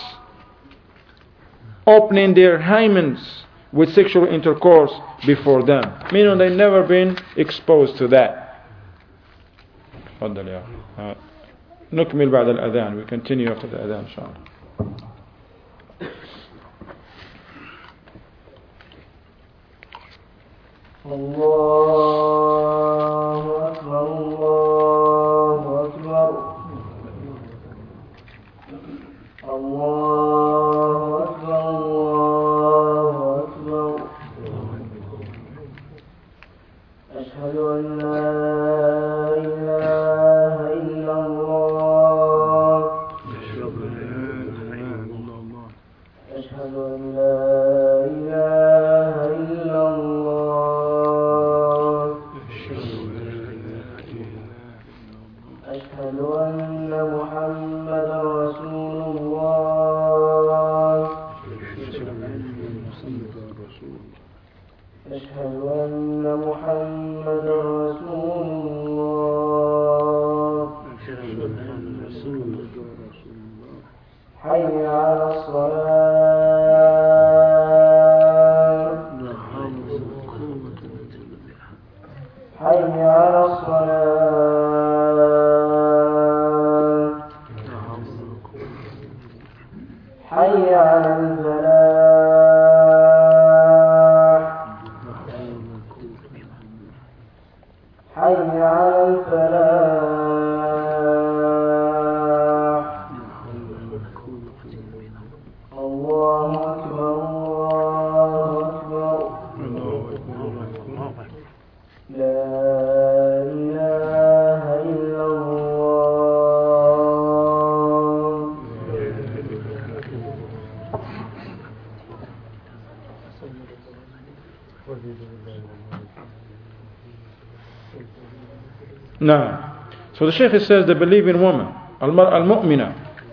opening their hymens with sexual intercourse before them. Meaning they've never been exposed to that. تفضل يا أخي. نكمل بعد الأذان. We continue after the أذان إن شاء الله. الله أكبر الله أكبر الله أكبر الله أكبر. أشهد أن لا إله إلا الله. أشهد أن لا إله إلا الله. أشهد أن محمدا رسول الله. أشهد أن محمدا رسول الله. حي على الصلاة. حي على الصلاة. حي على الفلاح. حي على الفلاح. Now, so the Shaykh says the believing woman, al-mu'mina,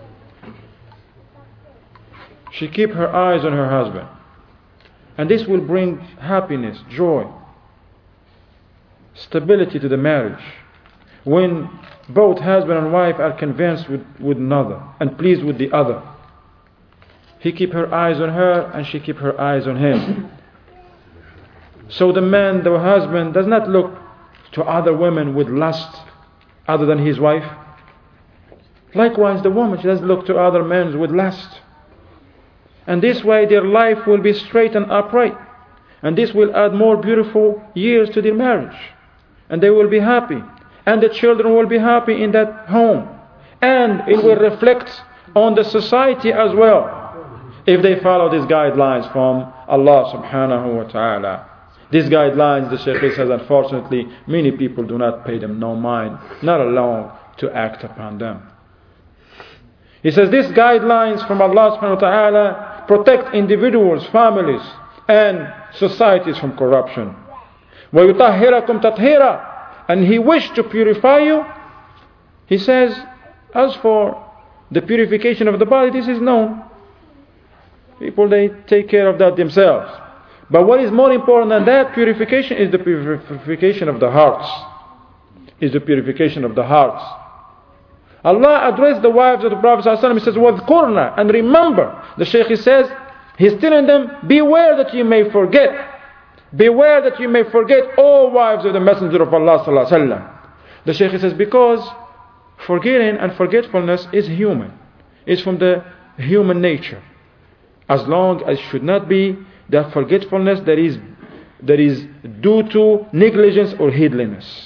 she keep her eyes on her husband, and this will bring happiness, joy, stability to the marriage. When both husband and wife are convinced with another and pleased with the other, he keep her eyes on her and she keep her eyes on him. So the man, the husband, does not look to other women with lust other than his wife. Likewise, the woman, she doesn't look to other men with lust. And this way their life will be straight and upright. And this will add more beautiful years to their marriage. And they will be happy. And the children will be happy in that home. And it will reflect on the society as well, if they follow these guidelines from Allah subhanahu wa ta'ala. These guidelines, the Shaykh says, unfortunately, many people do not pay them no mind, not allow to act upon them. He says these guidelines from Allah subhanahu wa ta'ala protect individuals, families, and societies from corruption. وَيُطَهِّرَكُمْ تَطْهِيرًا. And He wished to purify you. He says, as for the purification of the body, this is known. People, they take care of that themselves. But what is more important than that purification is the purification of the hearts. Is the purification of the hearts. Allah addressed the wives of the Prophet ﷺ. He says, وَاذْكُرْنَا. And remember. The Shaykh says, he's telling them, beware that you may forget. Beware that you may forget, all wives of the Messenger of Allah ﷺ. The Shaykh says, because forgetting and forgetfulness is human. It's from the human nature. As long as it should not be that forgetfulness that is due to negligence or heedlessness.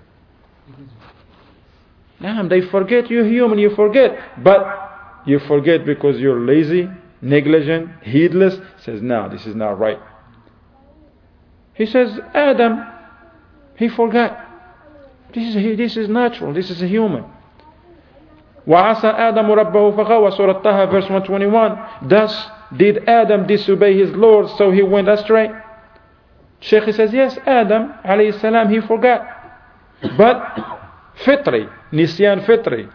They forget, you're human, you forget. But you forget because you're lazy, negligent, heedless. He says, no, this is not right. He says, Adam, he forgot. This is natural, this is a human. وَعَسَى آدَمُ رَبَّهُ فَغَوَى Surah Taha verse 121. Thus did Adam disobey his Lord, so he went astray. Shaykh says, yes, Adam alayhi salam, he forgot. But fitri, nisyan fitri.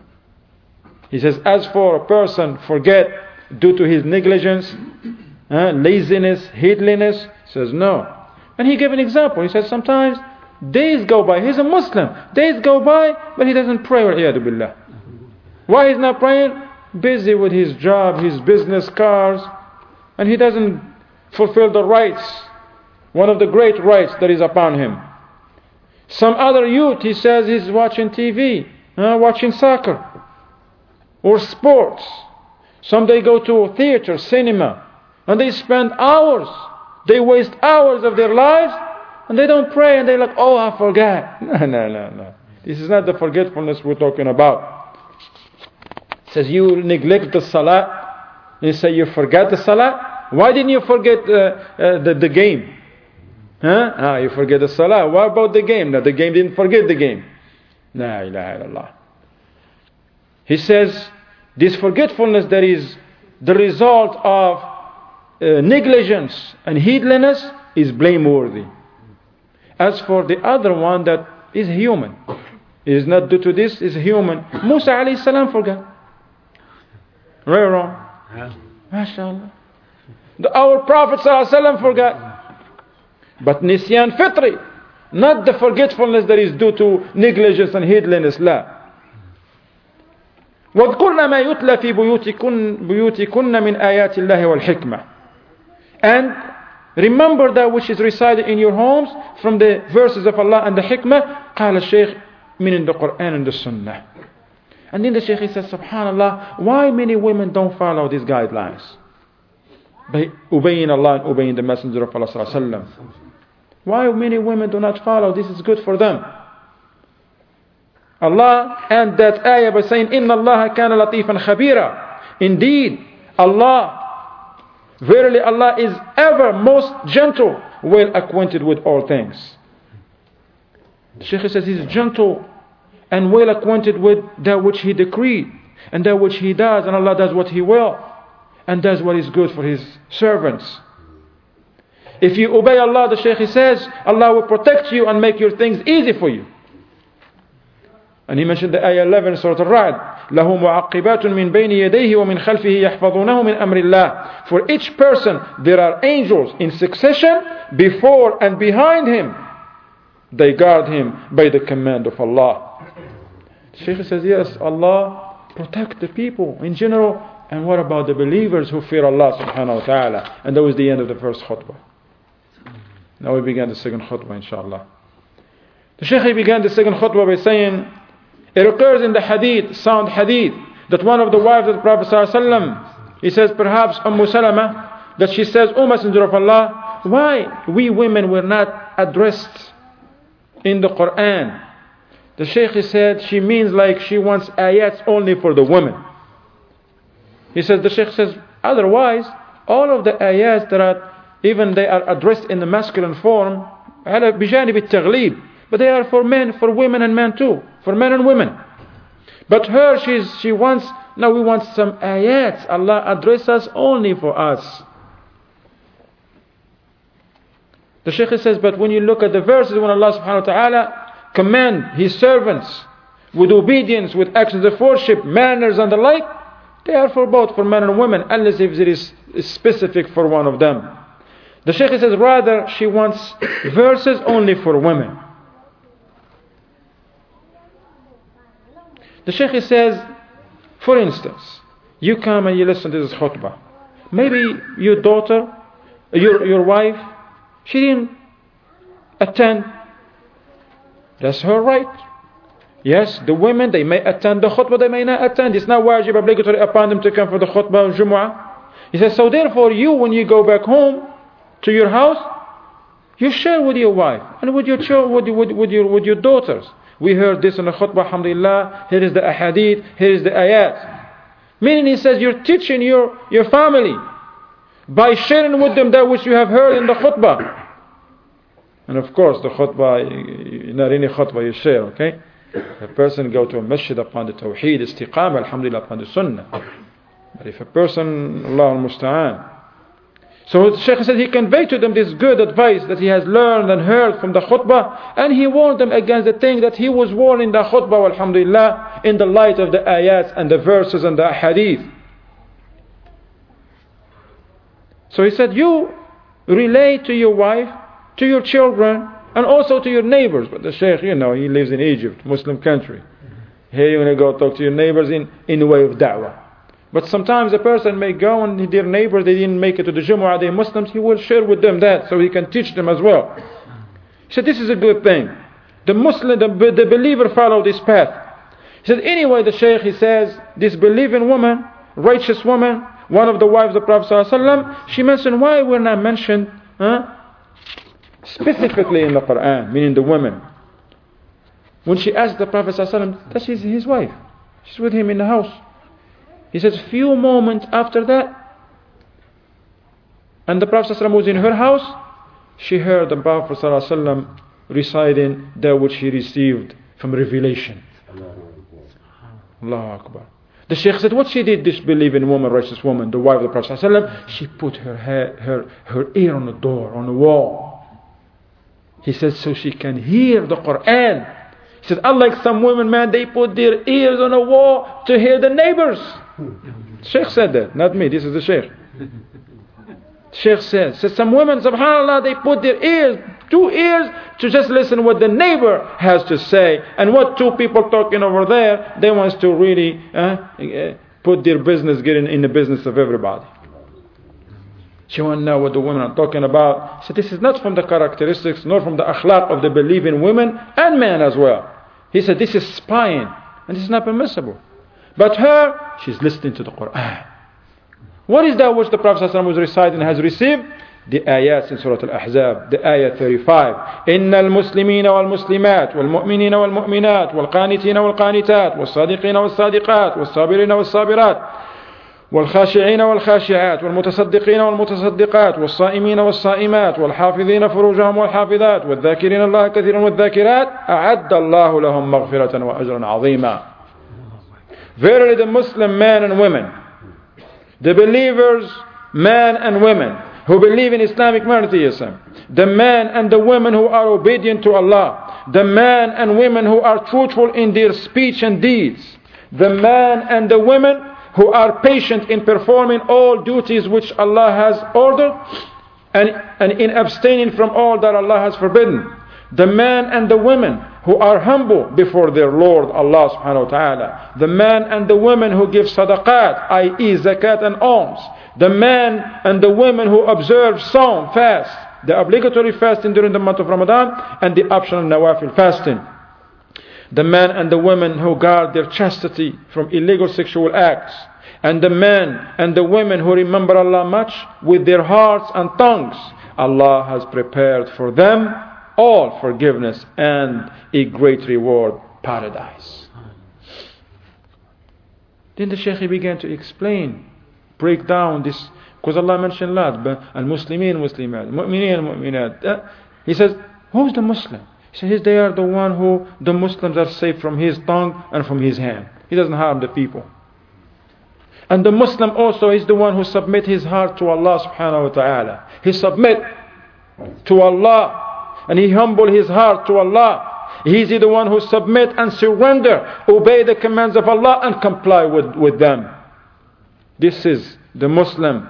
He says, as for a person forget due to his negligence, laziness, heedlessness, he says no. And he gave an example. He says sometimes days go by. He's a Muslim. Days go by, but he doesn't pray. Billah. Why he's not praying? Busy with his job, his business, cars, and he doesn't fulfill the rights. One of the great rights that is upon him. Some other youth, he says, he's watching TV, watching soccer, or sports. Some they go to a theater, cinema, and they spend hours. They waste hours of their lives, and they don't pray, and they're like, oh, I forgot. No. This is not the forgetfulness we're talking about. It says you neglect the salah. You say you forget the salah. Why didn't you forget the game? You forget the salah. What about the game? No, the game didn't forget the game. La ilaha illallah. He says this forgetfulness that is the result of negligence and heedlessness is blameworthy. As for the other one that is human, it is not due to this, is human. Musa alayhi salam forgot. Right or wrong? Yeah. MashaAllah. Our Prophet sallallahu alayhi wa sallam forgot. But nisyan fitri, not the forgetfulness that is due to negligence and heedlessness. La. وَاذْكُرْنَ مَا يُتْلَى فِي بُيُوتِكُنَّ مِنْ آيَاتِ اللَّهِ وَالْحِكْمَةِ. And remember that which is recited in your homes from the verses of Allah and the hikmah. قال الشيخ من the Quran and the Sunnah. And then the Shaykh says, subhanallah, why many women don't follow these guidelines? By obeying Allah and obeying the Messenger of Allah sallallahu alaihi wasallam. Why many women do not follow? This is good for them. Allah and that ayah by saying, إِنَّ اللَّهَ كَانَ لَطِيفًا خَبِيرًا. Indeed, Allah, verily Allah is ever most gentle, well acquainted with all things. The Shaykh says he's gentle and well acquainted with that which he decreed and that which he does, and Allah does what he will and does what is good for his servants. If you obey Allah, the Shaykh says, Allah will protect you and make your things easy for you. And he mentioned the ayah 11 Surah Al-Ra'd, لَهُ مُعَقِّبَاتٌ مِّن بَيْنِ يَدَيْهِ وَمِنْ خَلْفِهِ يَحْفَظُونَهُ مِنْ أَمْرِ اللَّهِ. For each person there are angels in succession before and behind him. They guard him by the command of Allah. The Shaykh says, yes, Allah protect the people in general. And what about the believers who fear Allah subhanahu wa ta'ala? And that was the end of the first khutbah. Now we begin the second khutbah, inshallah. The Shaykh began the second khutbah by saying, it occurs in the hadith, sound hadith, that one of the wives of the Prophet ﷺ, he says perhaps Salama, that she says, O Messenger of Allah, why we women were not addressed in the Quran? The Shaykh said she means like she wants ayats only for the women. He says, the Shaykh says, otherwise, all of the ayats that are, even they are addressed in the masculine form, بجانب التغليب, but they are for men, for women and men too, for men and women. But her, she wants, now we want some ayats. Allah address us only for us. The Shaykh says, but when you look at the verses when Allah subhanahu wa ta'ala command His servants with obedience, with actions of worship, manners and the like, they are for both, for men and women, unless if it is specific for one of them. The Shaykh says, rather, she wants verses only for women. The Shaykh says, for instance, you come and you listen to this khutbah. Maybe your daughter, your wife, she didn't attend. That's her right. Yes, the women, they may attend the khutbah, they may not attend. It's not wajib, obligatory upon them to come for the khutbah and Jumu'ah. He says, so therefore you, when you go back home to your house, you share with your wife and with your children, with your daughters. We heard this in the khutbah, alhamdulillah. Here is the ahadith, here is the ayat. Meaning he says, you're teaching your family by sharing with them that which you have heard in the khutbah. And of course, the khutbah, not any khutbah you share, okay? A person go to a masjid upon the tawheed, istiqamah, alhamdulillah, upon the sunnah. But if a person, Allah al-musta'an. So the Shaykh said he conveyed to them this good advice that he has learned and heard from the khutbah, and he warned them against the thing that he was warned in the khutbah, alhamdulillah, in the light of the ayats and the verses and the hadith. So he said, you relate to your wife, to your children, and also to your neighbors. But the Shaykh, he lives in Egypt, Muslim country. Here you're going to go talk to your neighbors in the way of da'wah. But sometimes a person may go and their neighbors, they didn't make it to the Jumu'ah, they're Muslims, he will share with them that so he can teach them as well. He said, this is a good thing. The Muslim, the believer follow this path. He said, anyway, the Shaykh, he says, this believing woman, righteous woman, one of the wives of the Prophet ﷺ, she mentioned why we're not mentioned specifically in the Quran, meaning the women. When she asked the Prophet ﷺ, that she's his wife. She's with him in the house. He says, few moments after that, and the Prophet ﷺ was in her house, she heard the Prophet ﷺ reciting that which he received from revelation. Allahu Akbar. The Shaykh said, what she did, this believing woman, righteous woman, the wife of the Prophet ﷺ, she put her ear on the door, on the wall. He says, so she can hear the Quran. He said, unlike some women, man, they put their ears on a wall to hear the neighbors. Shaykh said that, not me, this is the Shaykh. Shaykh says some women, subhanAllah, they put their ears, 2 ears, to just listen what the neighbor has to say. And what 2 people talking over there, they want to really put their business, getting in the business of everybody. She want to know what the women are talking about. So this is not from the characteristics, nor from the akhlaq of the believing women and men as well. He said this is spying, and this is not permissible. But her, she's listening to the Quran. What is that which the Prophet ﷺ was reciting and has received? The ayats in Surah Al-Ahzab, the ayat 35. إِنَّ الْمُسْلِمِينَ وَالْمُسْلِمَاتِ وَالْمُؤْمِنِينَ وَالْمُؤْمِنَاتِ وَالْقَانِتِينَ وَالْقَانِتَاتِ وَالصَّادِقِينَ وَالصَّادِقَاتِ وَالصَّابِرِينَ وَالصَّابِرَاتِ والخاشعين والخاشعات والمتصدقين والمتصدقات والصائمين والصائمات والحافظين فروجهم والحافظات والذاكرين الله كثيرا والذاكرات أعد الله لهم مغفرة وأجرا عظيما. Verily the Muslim men and women, the believers men and women who believe in Islamic monotheism, the men and the women who are obedient to Allah, the men and women who are truthful in their speech and deeds, the men and the women who are patient in performing all duties which Allah has ordered and in abstaining from all that Allah has forbidden, the men and the women who are humble before their Lord Allah subhanahu wa ta'ala, the men and the women who give sadaqat, i.e. zakat and alms, the men and the women who observe Sawm, fast, the obligatory fasting during the month of Ramadan and the optional nawafil fasting, the men and the women who guard their chastity from illegal sexual acts, and the men and the women who remember Allah much with their hearts and tongues, Allah has prepared for them all forgiveness and a great reward, paradise. Then the Shaykh began to explain, break down this, because Allah mentioned that, al-Muslimin, Muslimat, mu'mineen, mu'minat. He says, who's the Muslim? He says they are the one who, the Muslims are safe from his tongue and from his hand. He doesn't harm the people. And the Muslim also is the one who submit his heart to Allah subhanahu wa ta'ala. He submit to Allah and he humble his heart to Allah. He is the one who submit and surrender, obey the commands of Allah and comply with them. This is the Muslim.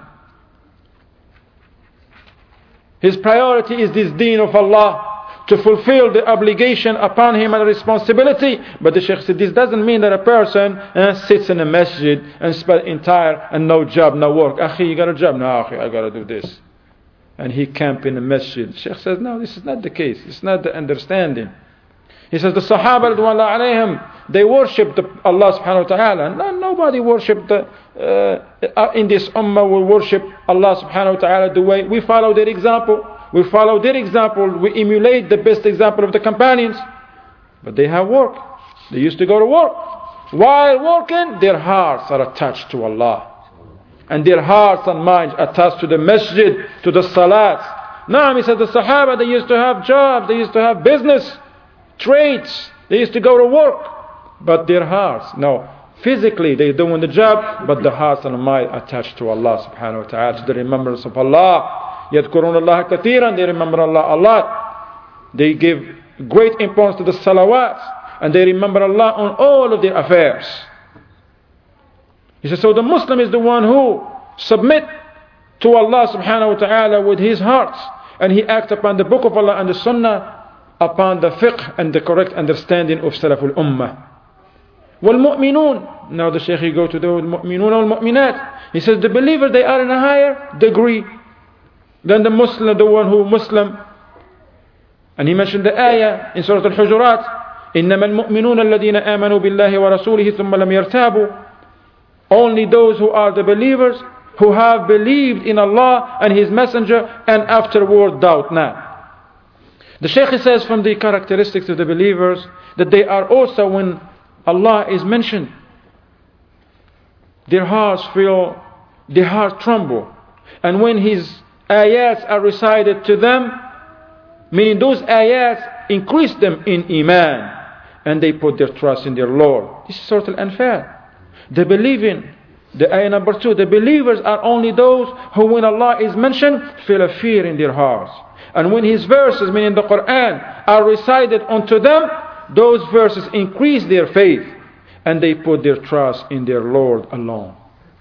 His priority is this deen of Allah, to fulfill the obligation upon him and responsibility. But the Shaykh said this doesn't mean that a person sits in a masjid and spends entire and no job, no work. Akhi, you got a job? No, akhi, I got to do this. And he camp in a masjid. Shaykh says, no, this is not the case. It's not the understanding. He says the Sahaba radhiyallahu alayhim, they worshipped Allah subhanahu wa ta'ala. No, nobody worshipped in this ummah will worship Allah subhanahu wa ta'ala the way we follow their example. We follow their example. We emulate the best example of the companions. But they have work. They used to go to work. While working, their hearts are attached to Allah. And their hearts and minds attached to the masjid, to the salat. Now, he said the Sahaba, they used to have jobs. They used to have business, trades. They used to go to work. But their hearts, no. Physically, they're doing the job, but the hearts and mind attached to Allah subhanahu wa ta'ala, to the remembrance of Allah. يذكرون الله كثيرا, they remember Allah a lot. They give great importance to the salawat, and they remember Allah on all of their affairs. He says, so the Muslim is the one who submit to Allah subhanahu wa ta'ala with his heart, and he acts upon the book of Allah and the sunnah, upon the fiqh and the correct understanding of Salaful Ummah. وَالْمُؤْمِنُونَ, now the Shaykh he go to the mu'minun wal-mu'minat. He says the believers, they are in a higher degree than the Muslim, the one who Muslim. And he mentioned the ayah in Surah Al-Hujurat, إِنَّمَا الْمُؤْمِنُونَ الَّذِينَ آمَنُوا بِاللَّهِ وَرَسُولِهِ ثُمَّ لَمْ يَرْتَابُوا. Only those who are the believers, who have believed in Allah and His Messenger and afterward doubt not. The Shaykh says from the characteristics of the believers that they are also, when Allah is mentioned, their hearts feel, their heart tremble. And when His ayats are recited to them, meaning those ayats increase them in iman, and they put their trust in their Lord. This is Surah Al-Anfal. They believe in, the ayah number 2, the believers are only those who, when Allah is mentioned, feel a fear in their hearts. And when His verses, meaning the Quran, are recited unto them, those verses increase their faith, and they put their trust in their Lord alone.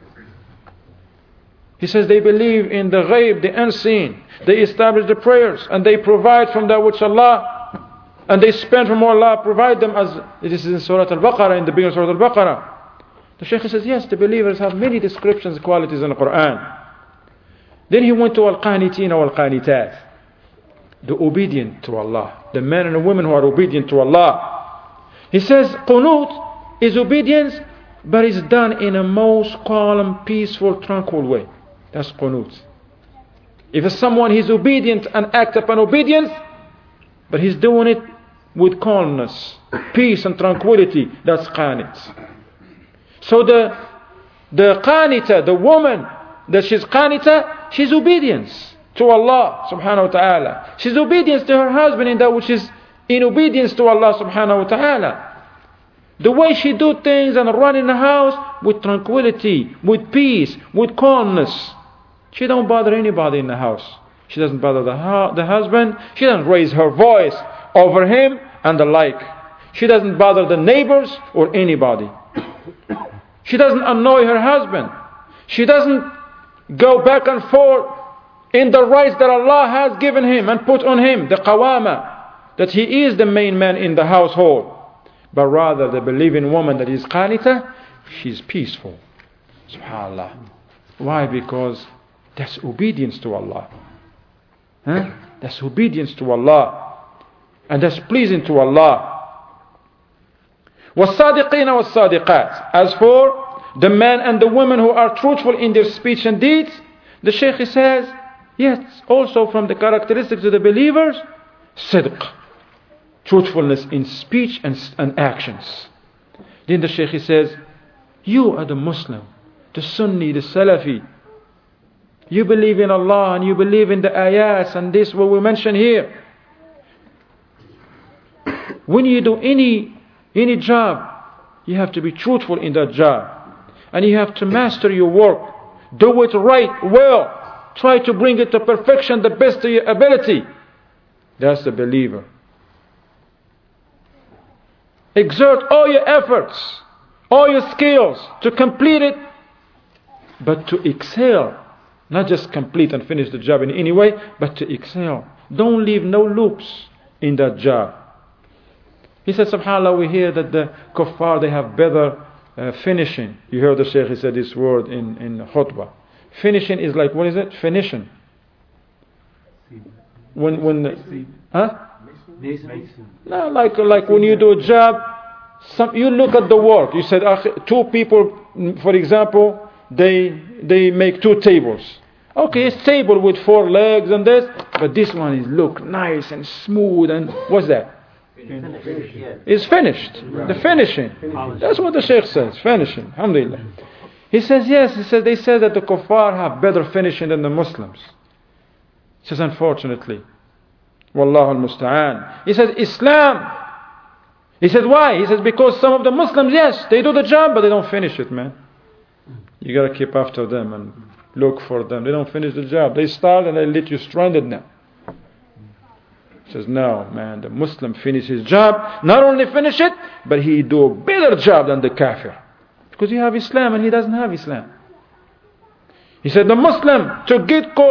He says they believe in the ghaib, the unseen. They establish the prayers, and they provide from that which Allah, and they spend from what Allah provide them, as this is in Surah Al-Baqarah, in the beginning of Surah Al-Baqarah. The Shaykh says, yes, the believers have many descriptions and qualities in the Quran. Then he went to Al-Qanitin or Al-Qanitat, the obedient to Allah, the men and the women who are obedient to Allah. He says, Qunut is obedience, but it's done in a most calm, peaceful, tranquil way. That's Qunut. If someone is obedient and acts upon obedience, but he's doing it with calmness, peace and tranquility, that's Qanit. So the The qanita, the woman that she's qanita, she's obedience to Allah subhanahu wa ta'ala. She's obedience to her husband in that which is in obedience to Allah subhanahu wa ta'ala. The way she do things and run in the house with tranquility, with peace, with calmness. She don't bother anybody in the house. She doesn't bother the husband. She doesn't raise her voice over him and the like. She doesn't bother the neighbors or anybody. She doesn't annoy her husband. She doesn't go back and forth in the rights that Allah has given him and put on him, the qawama, that he is the main man in the household. But rather the believing woman that is qanita, she's peaceful. SubhanAllah. Why? Because that's obedience to Allah. That's obedience to Allah. And that's pleasing to Allah. وَالصَّادِقِينَ وَالصَّادِقَاتِ. As for the men and the women who are truthful in their speech and deeds, the Shaykh says, yes, also from the characteristics of the believers, sidq. Truthfulness in speech and actions. Then the Shaykh says, you are the Muslim, the Sunni, the Salafi. You believe in Allah and you believe in the ayats and this what we mention here. When you do any job, you have to be truthful in that job. And you have to master your work. Do it right, well. Try to bring it to perfection the best of your ability. That's the believer. Exert all your efforts, all your skills to complete it, but to excel. Not just complete and finish the job in any way, but to excel. Don't leave no loops in that job. He said, subhanAllah, we hear that the kuffar, they have better finishing. You heard the Shaykh, he said this word in khutbah. Finishing is like, what is it? Finishing. No, like when you do a job, you look at the work. You said, two people, for example, they make two tables. Okay, it's table with 4 legs and this, but this one is look nice and smooth and what's that? It's finished. The finishing. That's what the Shaykh says. Finishing. Alhamdulillah. He says yes. He says they say that the kuffar have better finishing than the Muslims. He says unfortunately. Wallahu al-musta'an. He says Islam. He said why? He says because some of the Muslims, yes, they do the job but they don't finish it, man. You gotta keep after them and look for them. They don't finish the job. They start and they let you stranded now. He says no, man, the Muslim finish his job. Not only finish it, but he do a better job than the kafir. Because you have Islam and he doesn't have Islam. He said the Muslim took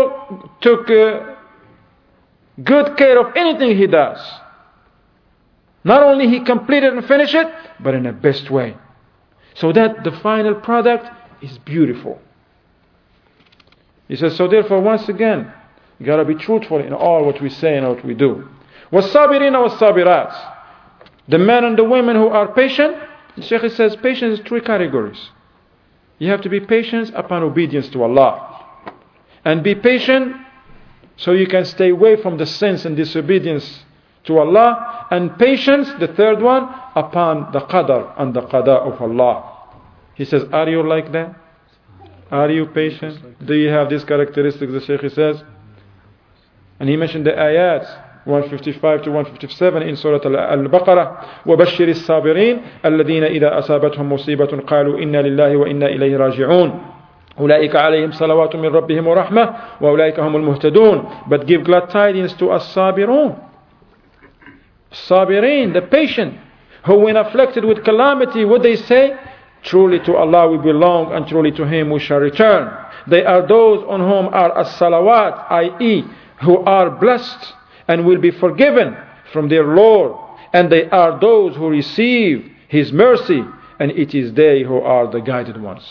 good care of anything he does. Not only he completed and finished it, but in the best way. So that the final product is beautiful. He says, so therefore once again, you got to be truthful in all what we say and what we do. وَالصَّابِرِينَ وَالصَّابِرَاتِ. The men and the women who are patient, the Shaykh says patience is 3 categories. You have to be patient upon obedience to Allah. And be patient so you can stay away from the sins and disobedience to Allah. And patience, the third one, upon the qadar and the qada of Allah. He says, are you like that? Are you patient? Do you have these characteristics, the Shaykh says? And he mentioned the ayats 155 to 157 in Surah Al-Baqarah. وَبَشِّرِ الصَّابِرِينَ الَّذِينَ إِذَا أَصَابَتْهُمْ مُصِيبَةٌ قَالُوا إِنَّا لِلَّهِ وَإِنَّا إِلَيْهِ رَاجِعُونَ أُولَٰئِكَ عَلَيْهِمْ صَلَوَاتٌ مِّن رَبِّهِمْ وَرَحْمَةٌ وَأُولَٰئِكَ هُمُ الْمُهْتَدُونَ. But give glad tidings to as-sabirun. Sabirin, the patient, who when afflicted with calamity, what they say? Truly to Allah we belong and truly to Him we shall return. They are those on whom are as-salawat, i.e. who are blessed and will be forgiven from their Lord. And they are those who receive His mercy, and it is they who are the guided ones.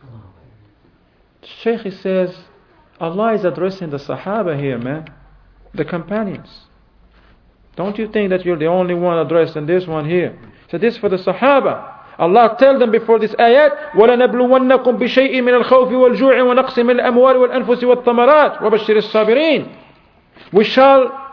Shaykh says, Allah is addressing the Sahaba here, man. The companions. Don't you think that you're the only one addressed in this one here? So this for the Sahaba. Allah tell them before this ayat, وَلَنَبْلُوَنَّكُمْ بِشَيْءٍ مِنَ الْخَوْفِ وَالْجُوعِ وَنَقْصٍ مِنَ الْأَمْوَالِ وَالْأَنفُسِ وَالثَّمَرَاتِ وَبَشِّرِ الصَّابِرِينَ. We shall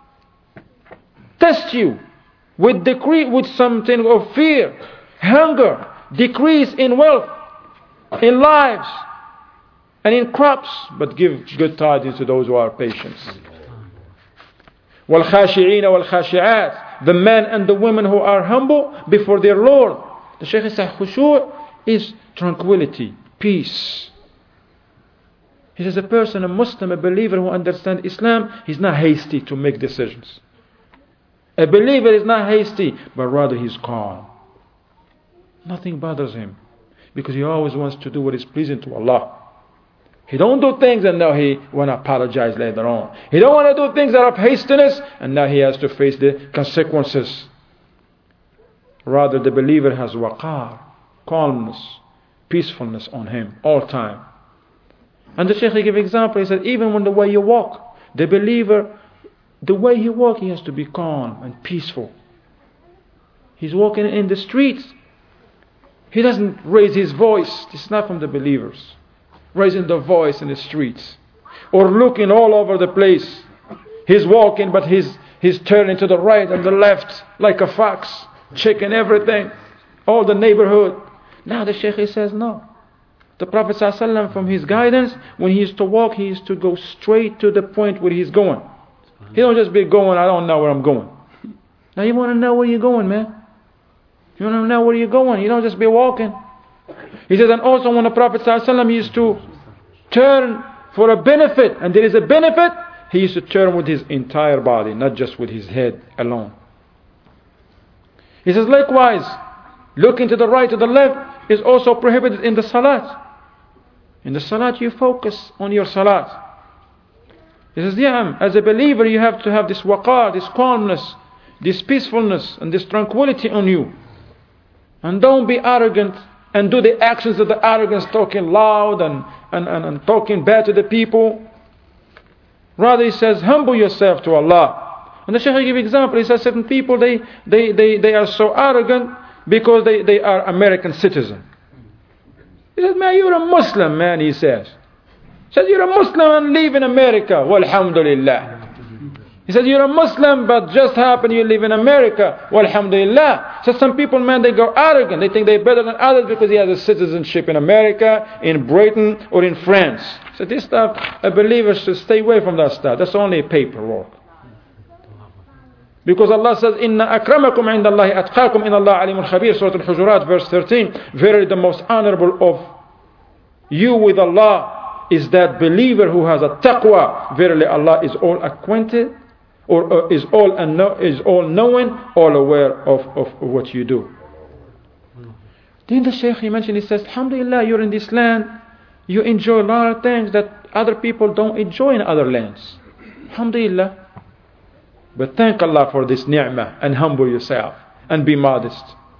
test you with something of fear, hunger, decrease in wealth, in lives and in crops, but give good tidings to those who are patient. وَالْخَاشِعِينَ وَالْخَاشِعَاتِ, the men and the women who are humble before their Lord. The Shaykh says khushu' is tranquility, peace. He says a person, a Muslim, a believer who understands Islam, he's not hasty to make decisions. A believer is not hasty, but rather he's calm. Nothing bothers him, because he always wants to do what is pleasing to Allah. He don't do things and now he want to apologize later on. He don't want to do things that are of hastiness and now he has to face the consequences. Rather, the believer has waqar, calmness, peacefulness on him all time. And the Shaykh gave example. He said, even when the way you walk, the believer, the way he walks, he has to be calm and peaceful. He's walking in the streets. He doesn't raise his voice. This is not from the believers. Raising the voice in the streets. Or looking all over the place. He's walking, but he's turning to the right and the left like a fox. Checking everything. All the neighborhood. Now the Shaykh says no. The Prophet ﷺ, from his guidance, when he used to walk, he used to go straight to the point where he's going. He don't just be going, I don't know where I'm going. Now you want to know where you're going, man. You want to know where you're going. You don't just be walking. He says, and also when the Prophet ﷺ used to turn for a benefit, and there is a benefit, he used to turn with his entire body, not just with his head alone. He says, likewise, looking to the right, to the left, is also prohibited in the salat. In the salat, you focus on your salat. He says, yeah, as a believer, you have to have this waqar, this calmness, this peacefulness, and this tranquility on you. And don't be arrogant and do the actions of the arrogance, talking loud and talking bad to the people. Rather, he says, humble yourself to Allah. And the Shaykh gives example. He says, certain people, they are so arrogant because they are American citizens. He says, man, you're a Muslim, man, he says. He says, you're a Muslim and live in America. Walhamdulillah. He says, you're a Muslim, but just happen you live in America. Walhamdulillah. So some people, man, they go arrogant. They think they're better than others because he has a citizenship in America, in Britain, or in France. So this stuff, a believer should stay away from that stuff. That's only paperwork. Because Allah says, Inna akramakum indallahi atqakum inallah alimul khabir, Surah Al-Hujurat, verse 13. Verily the most honorable of you with Allah is that believer who has a taqwa. Verily Allah is all acquainted, or is all knowing, all aware of what you do. Then the Shaykh, he mentioned, he says, alhamdulillah, you're in this land, you enjoy a lot of things that other people don't enjoy in other lands. Alhamdulillah. But thank Allah for this ni'mah and humble yourself and be modest.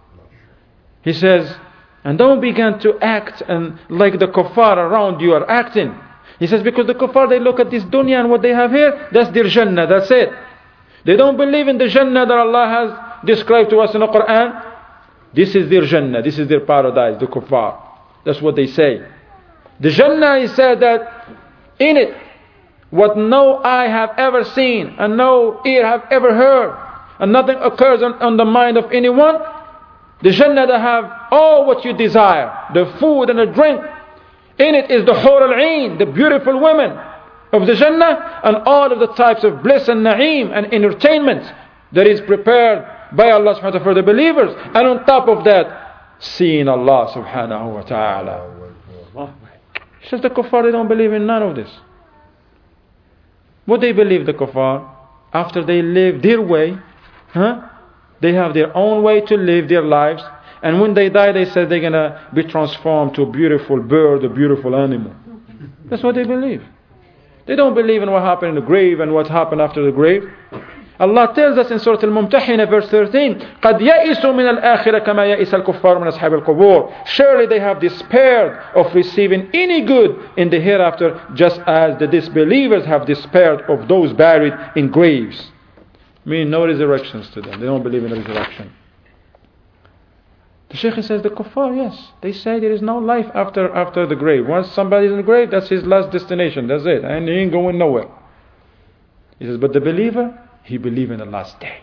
He says, and don't begin to act and like the kuffar around you are acting. He says, because the kuffar, they look at this dunya and what they have here, that's their jannah, that's it. They don't believe in the jannah that Allah has described to us in the Quran. This is their jannah, this is their paradise, the kuffar. That's what they say. The jannah, he said that in it, what no eye have ever seen and no ear have ever heard, and nothing occurs on the mind of anyone. The Jannah that have all what you desire, the food and the drink. In it is the Hur al-Ain, the beautiful women of the Jannah, and all of the types of bliss and na'im and entertainment that is prepared by Allah subhanahu wa ta'ala for the believers. And on top of that, seeing Allah subhanahu wa ta'ala. It's just the kuffar, they don't believe in none of this. What they believe, the kuffar, after they live their way, they have their own way to live their lives, and when they die, they say they're going to be transformed to a beautiful bird, a beautiful animal. That's what they believe. They don't believe in what happened in the grave and what happened after the grave. Allah tells us in Surah Al-Mumtahina, verse 13, قَدْ يَئِسُوا مِنَ الْآخِرَةِ كَمَا يَئِسَ الْكُفَّارُ مِنْ أَصْحَابِ الْقُبُورِ. Surely they have despaired of receiving any good in the hereafter, just as the disbelievers have despaired of those buried in graves. Meaning no resurrections to them. They don't believe in resurrection. The Shaykh says the kuffar, yes, they say there is no life after the grave. Once somebody's in the grave, that's his last destination. That's it. And he ain't going nowhere. He says, but the believer, he believes in the last day.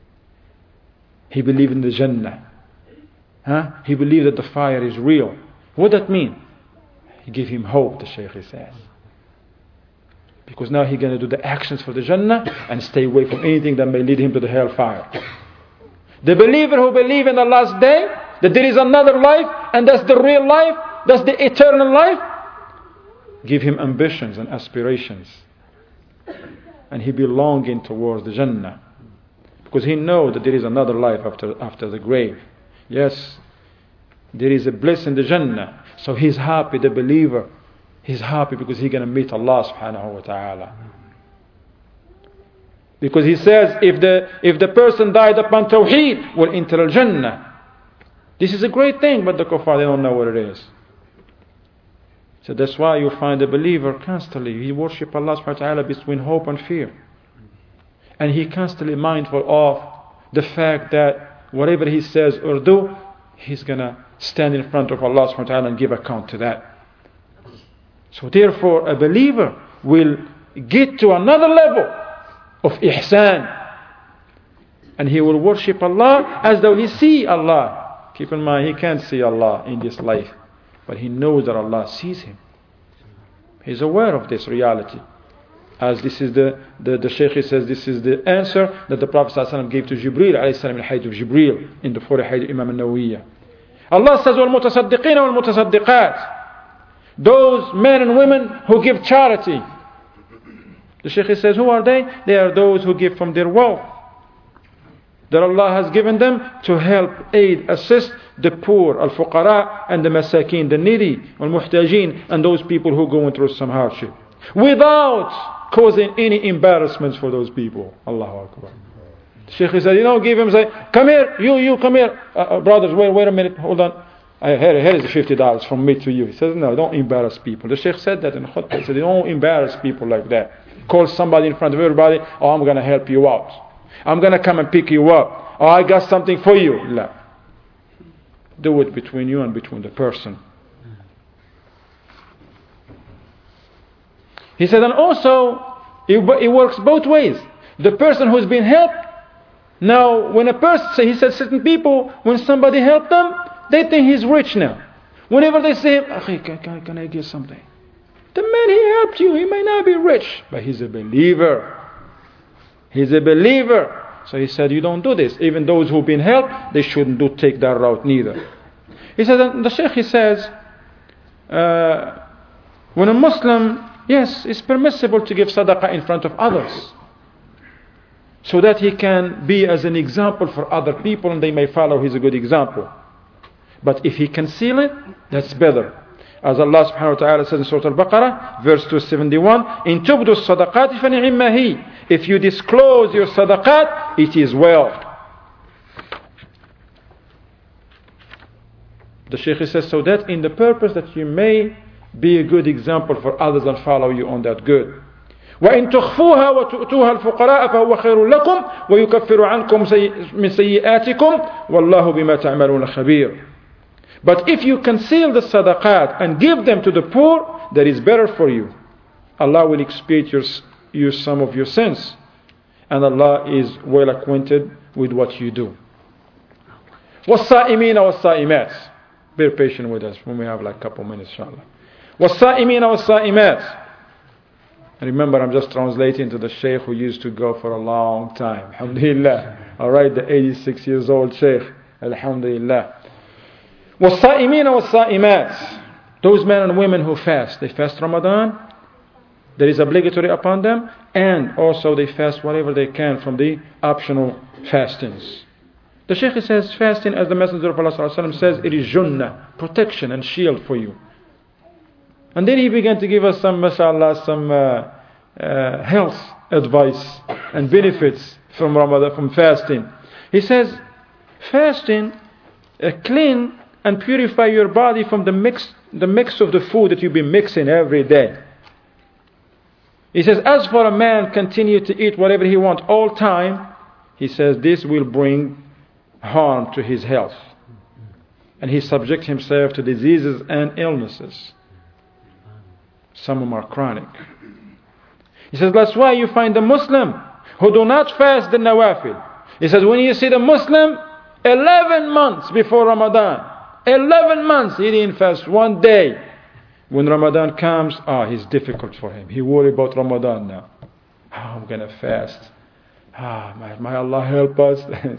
He believes in the Jannah. He believes that the fire is real. What does that mean? He give him hope, the Shaykh says. Because now he's going to do the actions for the Jannah and stay away from anything that may lead him to the hellfire. The believer who believes in the last day, that there is another life, and that's the real life, that's the eternal life, give him ambitions and aspirations. And he be longing towards the Jannah. Because he knows that there is another life after the grave. Yes, there is a bliss in the Jannah. So he's happy, the believer. He's happy because he's going to meet Allah subhanahu wa ta'ala. Because he says, if the person died upon Tawheed, will enter al-Jannah. This is a great thing, but the kuffar, they don't know what it is. So that's why you find the believer constantly, he worships Allah subhanahu wa ta'ala between hope and fear. And he constantly mindful of the fact that whatever he says or do, he's going to stand in front of Allah subhanahu wa ta'ala and give account to that. So therefore, a believer will get to another level of ihsan. And he will worship Allah as though he see Allah. Keep in mind, he can't see Allah in this life. But he knows that Allah sees him. He's aware of this reality. As this is the Shaykh says, this is the answer that the Prophet ﷺ gave to Jibreel alayhi in the hadith of Jibreel in the 40 hadith Imam al-Nawawiyya. Allah says, وَالْمُتَصَدِّقِينَ وَالْمُتَصَدِّقَاتِ, those men and women who give charity. The Shaykh says, who are they? They are those who give from their wealth that Allah has given them to help, aid, assist the poor, al-fuqara, and the masakin, the needy, al-muhtajin, and those people who go through some hardship, without causing any embarrassments for those people. Allahu Akbar. The Shaykh said, give him, say, come here, you come here. Brothers, wait a minute, hold on. Here is $50 from me to you. He says, no, don't embarrass people. The Shaykh said that in khutbah. He said, don't embarrass people like that. Call somebody in front of everybody, I'm going to help you out. I'm going to come and pick you up. I got something for you. La. Do it between you and between the person. He said, and also, it works both ways. The person who's been helped, now when a person, he said certain people, when somebody helped them, they think he's rich now. Whenever they say, can I get something? The man he helped you, he may not be rich, but he's a believer. He's a believer. So he said, you don't do this. Even those who've been helped, they shouldn't take that route neither. He says, the Shaykh, he says, when a Muslim, yes, it's permissible to give sadaqah in front of others, so that he can be as an example for other people and they may follow his good example. But if he conceal it, that's better. As Allah subhanahu wa ta'ala says in Surah Al-Baqarah, verse 271, إِن تُبْدُوا الصَّدَقَاتِ فَنِعِمَّا هِي, if you disclose your sadaqat, it is well. The Shaykh says, so that in the purpose that you may be a good example for others and follow you on that good. وَإِن تُخْفُوهَا وَتُؤْتُوهَا الْفُقَرَاءَ فَهُوَ خَيْرٌ لَكُمْ وَيُكَفِّرُ عَنْكُمْ مِنْ سَيِّئَاتِكُمْ وَاللَّهُ بِمَا تَعْمَلُونَ خَبِيرٌ. But if you conceal the sadaqat and give them to the poor, that is better for you. Allah will expiate you some of your sins. And Allah is well acquainted with what you do. وَالصَّائِمِينَ وَالصَّائِمَاتِ. Be patient with us when we have like a couple minutes, inshallah. وَالصَّائِمِينَ وَالصَّائِمَاتِ. Remember, I'm just translating to the Shaykh who used to go for a long time. Alhamdulillah. Alright, the 86 years old Shaykh. Alhamdulillah. وَالصَّائِمِينَ وَالصَّائِمَاتِ. Those men and women who fast. They fast Ramadan. That is obligatory upon them. And also they fast whatever they can from the optional fastings. The Shaykh says fasting, as the Messenger of Allah ﷺ says, it is junnah, protection and shield for you. And then he began to give us some, mashallah, some health advice and benefits from Ramadan, from fasting. He says, fasting clean and purify your body from the mix of the food that you've been mixing every day. He says, as for a man continue to eat whatever he wants all time, he says this will bring harm to his health. And he subjects himself to diseases and illnesses. Some of them are chronic. He says, that's why you find the Muslim who do not fast the nawafil. He says, when you see the Muslim 11 months before Ramadan, 11 months he didn't fast one day. When Ramadan comes, it's difficult for him. He worries about Ramadan now. I'm going to fast. May Allah help us.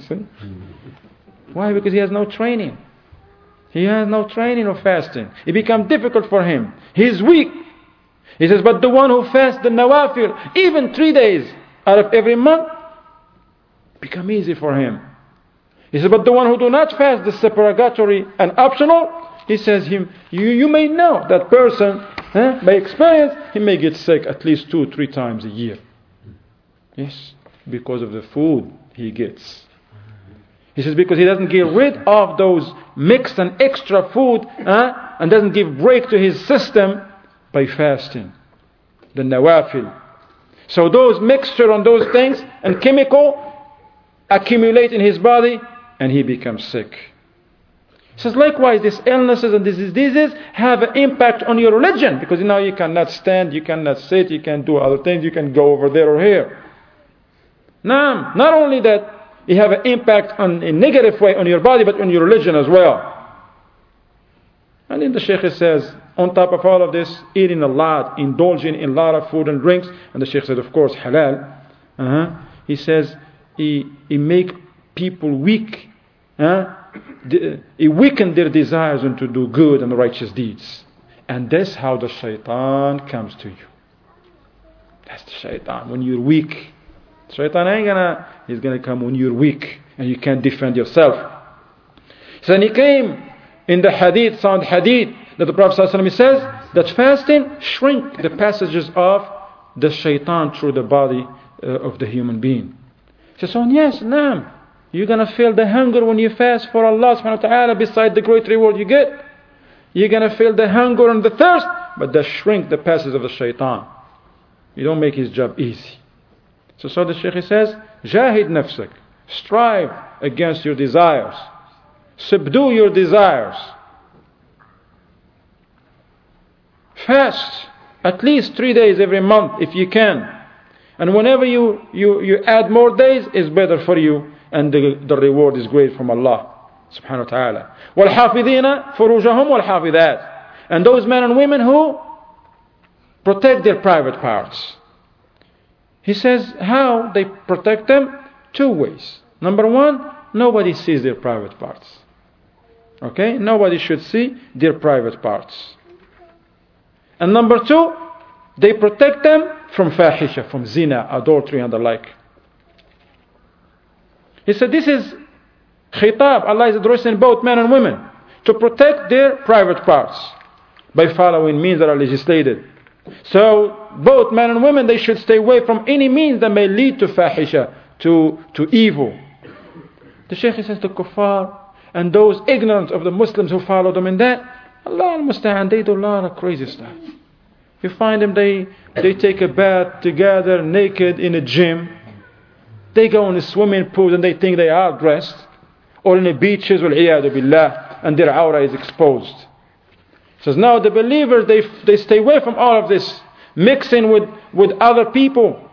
Why? Because he has no training. He has no training of fasting. It becomes difficult for him. He's weak. He says, but the one who fasts the nawafil, even 3 days out of every month, become easy for him. He says, but the one who do not fast the supererogatory and optional, he says, you may know that person, by experience, he may get sick at least 2-3 times a year. Yes, because of the food he gets. He says, because he doesn't get rid of those mixed and extra food, and doesn't give break to his system by fasting. The nawafil. So those mixture on those things and chemical accumulate in his body, and he becomes sick. He says, likewise, these illnesses and these diseases have an impact on your religion, because now you cannot stand, you cannot sit, you can't do other things, you can go over there or here. Now, not only that you have an impact on a negative way on your body, but on your religion as well. And then the Shaykh says, on top of all of this, eating a lot, indulging in a lot of food and drinks, and the Shaykh said, of course, halal. He says, he make people weak. He weaken their desires into do good and righteous deeds. And that's how the shaitan comes to you. That's the shaitan. When you're weak, shaitan he's gonna come when you're weak and you can't defend yourself. So he came in the hadith, sound hadith, that the Prophet ﷺ says that fasting shrink the passages of the shaitan through the body of the human being. He says, yes, naam. You're going to feel the hunger when you fast for Allah subhanahu wa ta'ala, beside the great reward you get. You're going to feel the hunger and the thirst, but that shrink the passages of the shaitan. You don't make his job easy. So the Shaykh says, Jahid nafsak. Strive against your desires. Subdue your desires. Fast at least 3 days every month if you can. And whenever you add more days, it's better for you. And the reward is great from Allah subhanahu wa ta'ala. وَالْحَافِظِينَ فُرُوجَهُمْ وَالْحَافِظَاتِ. And those men and women who protect their private parts. He says how they protect them? 2 ways. Number 1, nobody sees their private parts. Okay? Nobody should see their private parts. And number 2, they protect them from fahisha, from zina, adultery and the like. He said this is khitab. Allah is addressing both men and women to protect their private parts by following means that are legislated. So both men and women, they should stay away from any means that may lead to fahisha, to evil. The Shaykh says the kuffar and those ignorant of the Muslims who follow them in that, Allah al-Musta'an, they do a lot of crazy stuff. You find them, they take a bath together naked in a gym. They go in the swimming pools and they think they are dressed. Or in the beaches, wal-iyadu billah, and their aura is exposed. Says now the believers, they stay away from all of this, mixing with other people.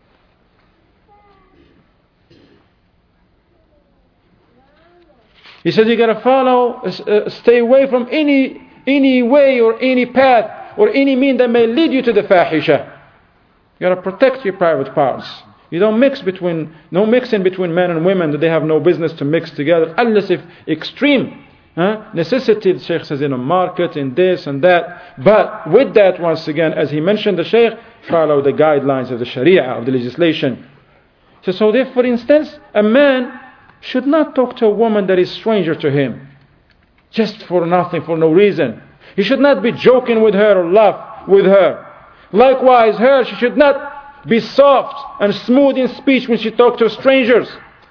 He says you gotta follow, stay away from any way or any path or any mean that may lead you to the fahisha. You gotta protect your private parts. You don't no mixing between men and women that they have no business to mix together, unless if extreme necessity, the Shaykh says, in a market, in this and that. But with that, once again, as he mentioned, the Shaykh, follow the guidelines of the Sharia, of the legislation. So if, for instance, a man should not talk to a woman that is stranger to him, just for nothing, for no reason. He should not be joking with her or laugh with her. Likewise, she should not be soft and smooth in speech when she talks to strangers,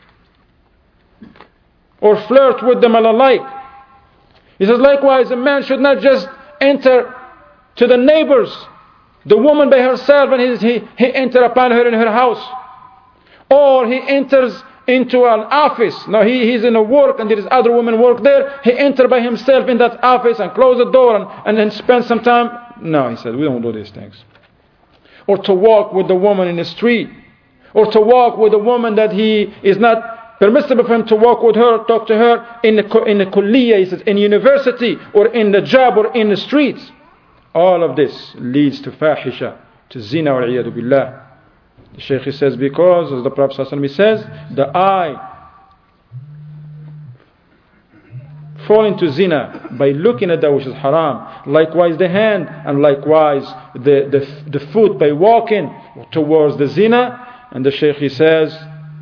or flirt with them and the like. He says likewise, a man should not just enter to the neighbors, the woman by herself, and he enter upon her in her house, or he enters into an office. Now he's in a work and there is other women work there. He enter by himself in that office and close the door and then spend some time. No, he said, we don't do these things. Or to walk with the woman in the street, or to walk with a woman that he is not permissible for him to walk with her, talk to her in the kulliyah, he says, in university, or in the job, or in the streets. All of this leads to fahisha, to zina wal iyadu billah. The Shaykh, he says, because, as the Prophet ﷺ says, the eye fall into zina by looking at that which is haram. Likewise the hand, and likewise the foot by walking towards the zina. And the Shaykh, he says,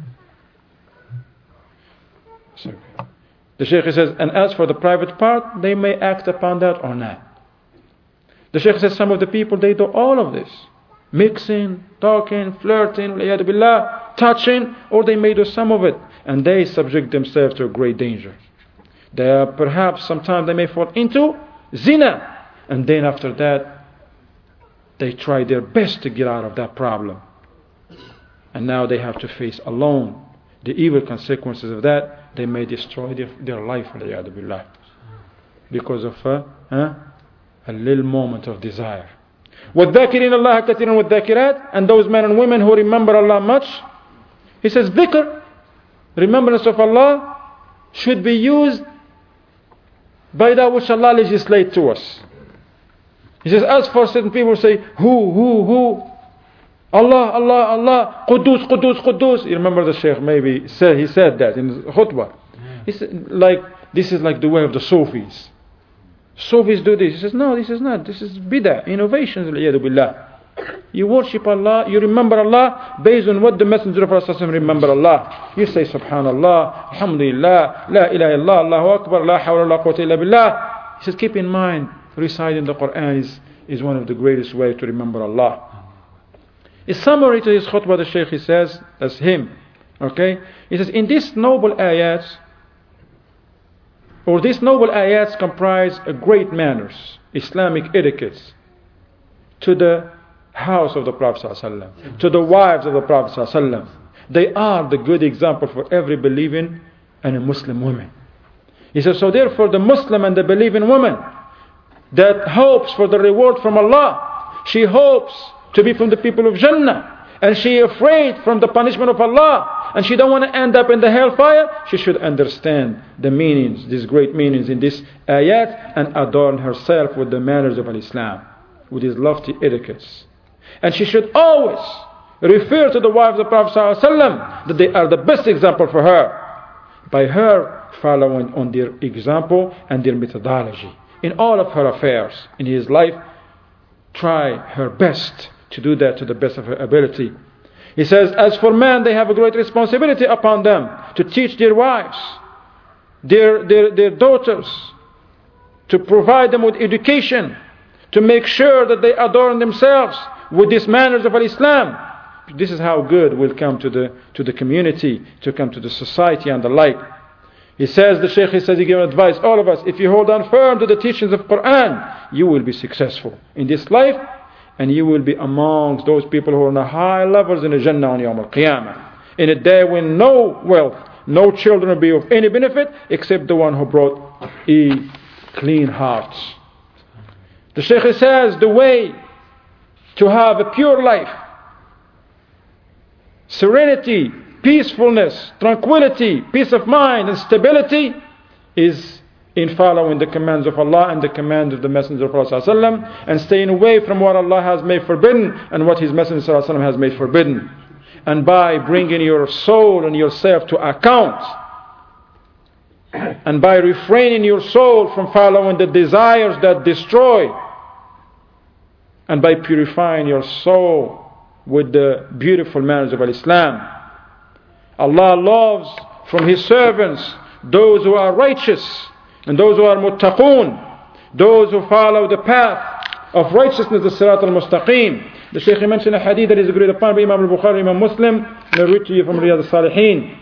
and as for the private part, they may act upon that or not. The Shaykh says some of the people, they do all of this. Mixing, talking, flirting, billah, touching, or they may do some of it. And they subject themselves to a great danger. They are perhaps, sometimes they may fall into zina. And then after that, they try their best to get out of that problem. And now they have to face alone the evil consequences of that. They may destroy their life, billah, because of a little moment of desire. وَالذَّاكِرِينَ اللَّهَ كَثِيرًا وَالذَّاكِرَاتِ, and those men and women who remember Allah much. He says dhikr, remembrance of Allah, should be used by that which Allah legislates to us. He says, as for certain people say, who, Allah, Allah, Allah, Qudus, Qudus, Qudus. You remember the Shaykh maybe he said that in the khutbah. He said, this is like the way of the Sufis. Sufis do this. He says, no, this is not. This is bid'ah, innovations. You worship Allah, you remember Allah based on what the Messenger of Allah remember Allah. You say Subhanallah, Alhamdulillah, La ilaha illallah, Allahu Akbar, La hawla la quwwata illa billah. He says, keep in mind, reciting the Quran is one of the greatest ways to remember Allah. A summary to his khutbah, the Shaykh, he says, as him, okay? He says, in these noble ayats, or these noble ayats comprise a great manners, Islamic etiquettes, to the house of the Prophet ﷺ, to the wives of the Prophet ﷺ. They are the good example for every believing and a Muslim woman. He says, so therefore the Muslim and the believing woman that hopes for the reward from Allah, she hopes to be from the people of Jannah, and she is afraid from the punishment of Allah, and she don't want to end up in the hellfire, she should understand the meanings, these great meanings in this ayat, and adorn herself with the manners of Islam, with his lofty etiquettes. And she should always refer to the wives of the Prophet ﷺ that they are the best example for her, by her following on their example and their methodology in all of her affairs in his life. Try her best to do that to the best of her ability. He says, as for men, they have a great responsibility upon them to teach their wives, their daughters, to provide them with education, to make sure that they adorn themselves with these manners of Islam. This is how good will come to the community, to come to the society and the like. He says, the Shaykh, he says, he gives advice, all of us, if you hold on firm to the teachings of Quran, you will be successful in this life, and you will be amongst those people who are on the high levels in the Jannah on Yawm al-Qiyamah, in a day when no wealth, no children will be of any benefit except the one who brought a clean heart. The Shaykh says, the way to have a pure life, serenity, peacefulness, tranquility, peace of mind and stability is in following the commands of Allah and the commands of the Messenger of Allah ﷺ, and staying away from what Allah has made forbidden and what His Messenger ﷺ has made forbidden, and by bringing your soul and yourself to account, and by refraining your soul from following the desires that destroy, and by purifying your soul with the beautiful manners of Islam. Allah loves from His servants those who are righteous and those who are muttaqoon, those who follow the path of righteousness, the Sirat al-Mustaqim. The Shaykh mentioned a hadith that is agreed upon by Imam al-Bukhari, Imam Muslim, and I read to you from Riyadh al-Salihin.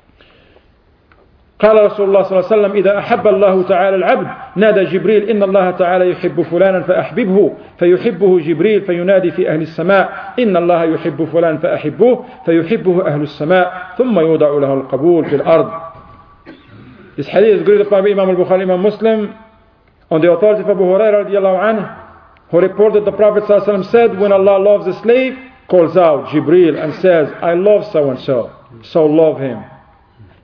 قال رسول الله صلى الله عليه وسلم إذا أحب الله تعالى العبد نادى جبريل إن الله تعالى يحب فلانا فأحببه فيحبه جبريل فينادي في أهل السماء إن الله يحب فلان فأحبه فيحبه أهل السماء ثم يوضع له القبول في الأرض. This hadith is agreed upon by Imam al-Bukhari, Imam Muslim, on the authority of Abu Hurairah radiallahu anhu, who reported the Prophet ﷺ said, when Allah loves a slave, calls out Jibreel and says, I love so and so, so love him.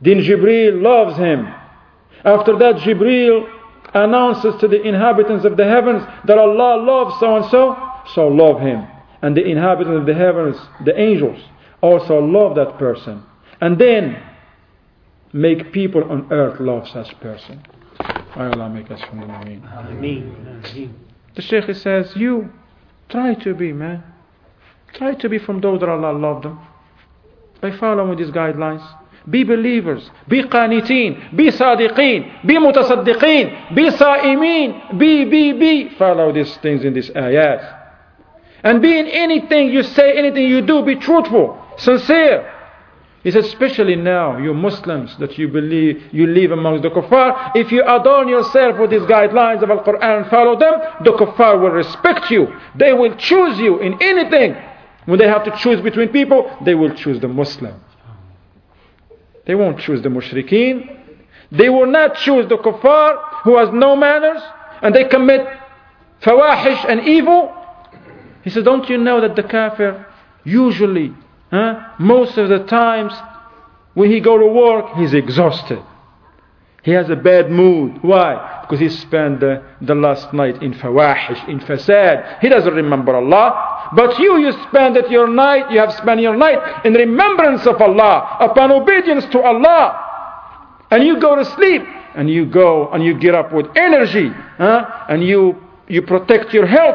Then Jibreel loves him. After that, Jibreel announces to the inhabitants of the heavens that Allah loves so and so, so love him. And the inhabitants of the heavens, the angels, also love that person. And then make people on earth love such person. May Allah make us from the Ameen. The Shaykh says, you try to be, man. Try to be from those that Allah loved them. By following these guidelines. Be believers. Be qaniteen. Be sadiqeen. Be mutasaddiqeen. Be sa'imin. Be. Follow these things in this ayat. And be in anything you say, anything you do, be truthful, sincere. He says, especially now, you Muslims that you believe you live amongst the kuffar, if you adorn yourself with these guidelines of Al-Quran and follow them, the kuffar will respect you. They will choose you in anything. When they have to choose between people, they will choose the Muslim. They won't choose the mushrikeen. They will not choose the kuffar who has no manners and they commit fawahish and evil. He said, don't you know that the kafir usually, most of the times when he go to work, he's exhausted. He has a bad mood. Why? Because he spent the last night in fawahish, in fasad. He doesn't remember Allah. But you spend your night, you have spent your night in remembrance of Allah, upon obedience to Allah. And you go to sleep, and you go and you get up with energy, and you protect your health.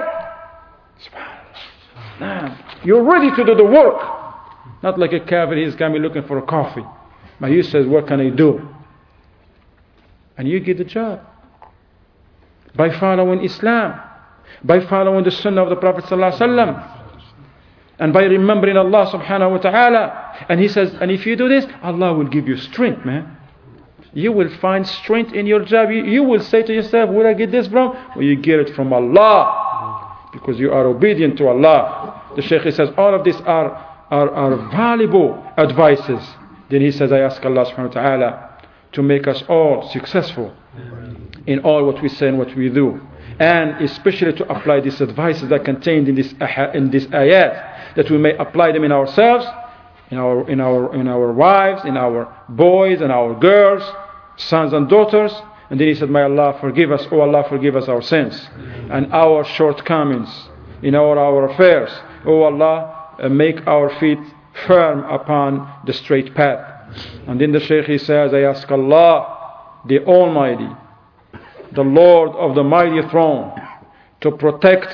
You're ready to do the work. Not like a kafir, he's coming looking for a coffee. But he says, what can I do? And you get the job. By following Islam. By following the sunnah of the Prophet ﷺ. And by remembering Allah subhanahu wa ta'ala. And he says, and if you do this, Allah will give you strength, man. You will find strength in your job. You will say to yourself, where I get this from? Well, you get it from Allah. Because you are obedient to Allah. The Shaykh says, all of these are valuable advices. Then he says, I ask Allah subhanahu wa ta'ala to make us all successful in all what we say and what we do. And especially to apply these advices that are contained in this ayat, that we may apply them in ourselves, in our wives, in our boys and our girls, sons and daughters. And then he said, may Allah forgive us, oh Allah forgive us our sins and our shortcomings in our affairs. Oh Allah, make our feet firm upon the straight path. And then the Shaykh he says, I ask Allah, the Almighty, the Lord of the mighty throne, to protect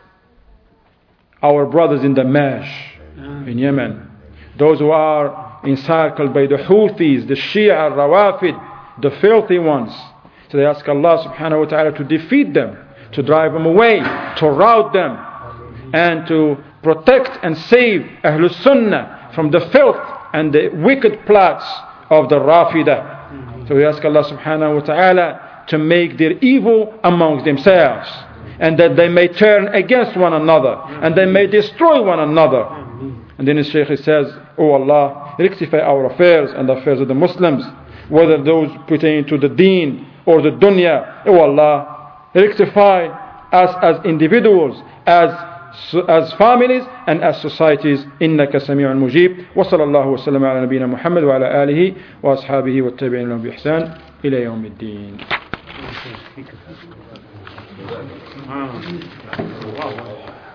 our brothers in Damascus, in Yemen. Those who are encircled by the Houthis, the Shia, Rawafid, the filthy ones. So they ask Allah subhanahu wa ta'ala to defeat them, to drive them away, to rout them, and to protect and save Ahlul Sunnah from the filth and the wicked plots of the Rafidah. So we ask Allah subhanahu wa ta'ala to make their evil amongst themselves, and that they may turn against one another, and they may destroy one another. And then the Shaykh says, oh Allah, rectify our affairs and the affairs of the Muslims, whether those pertaining to the deen or the dunya. Oh Allah, rectify us as individuals, as families and as societies. إنك سميع مجيب. وصلى الله وسلم على نبينا محمد وعلى آله وأصحابه والتابعين لهم بإحسان إلى يوم الدين.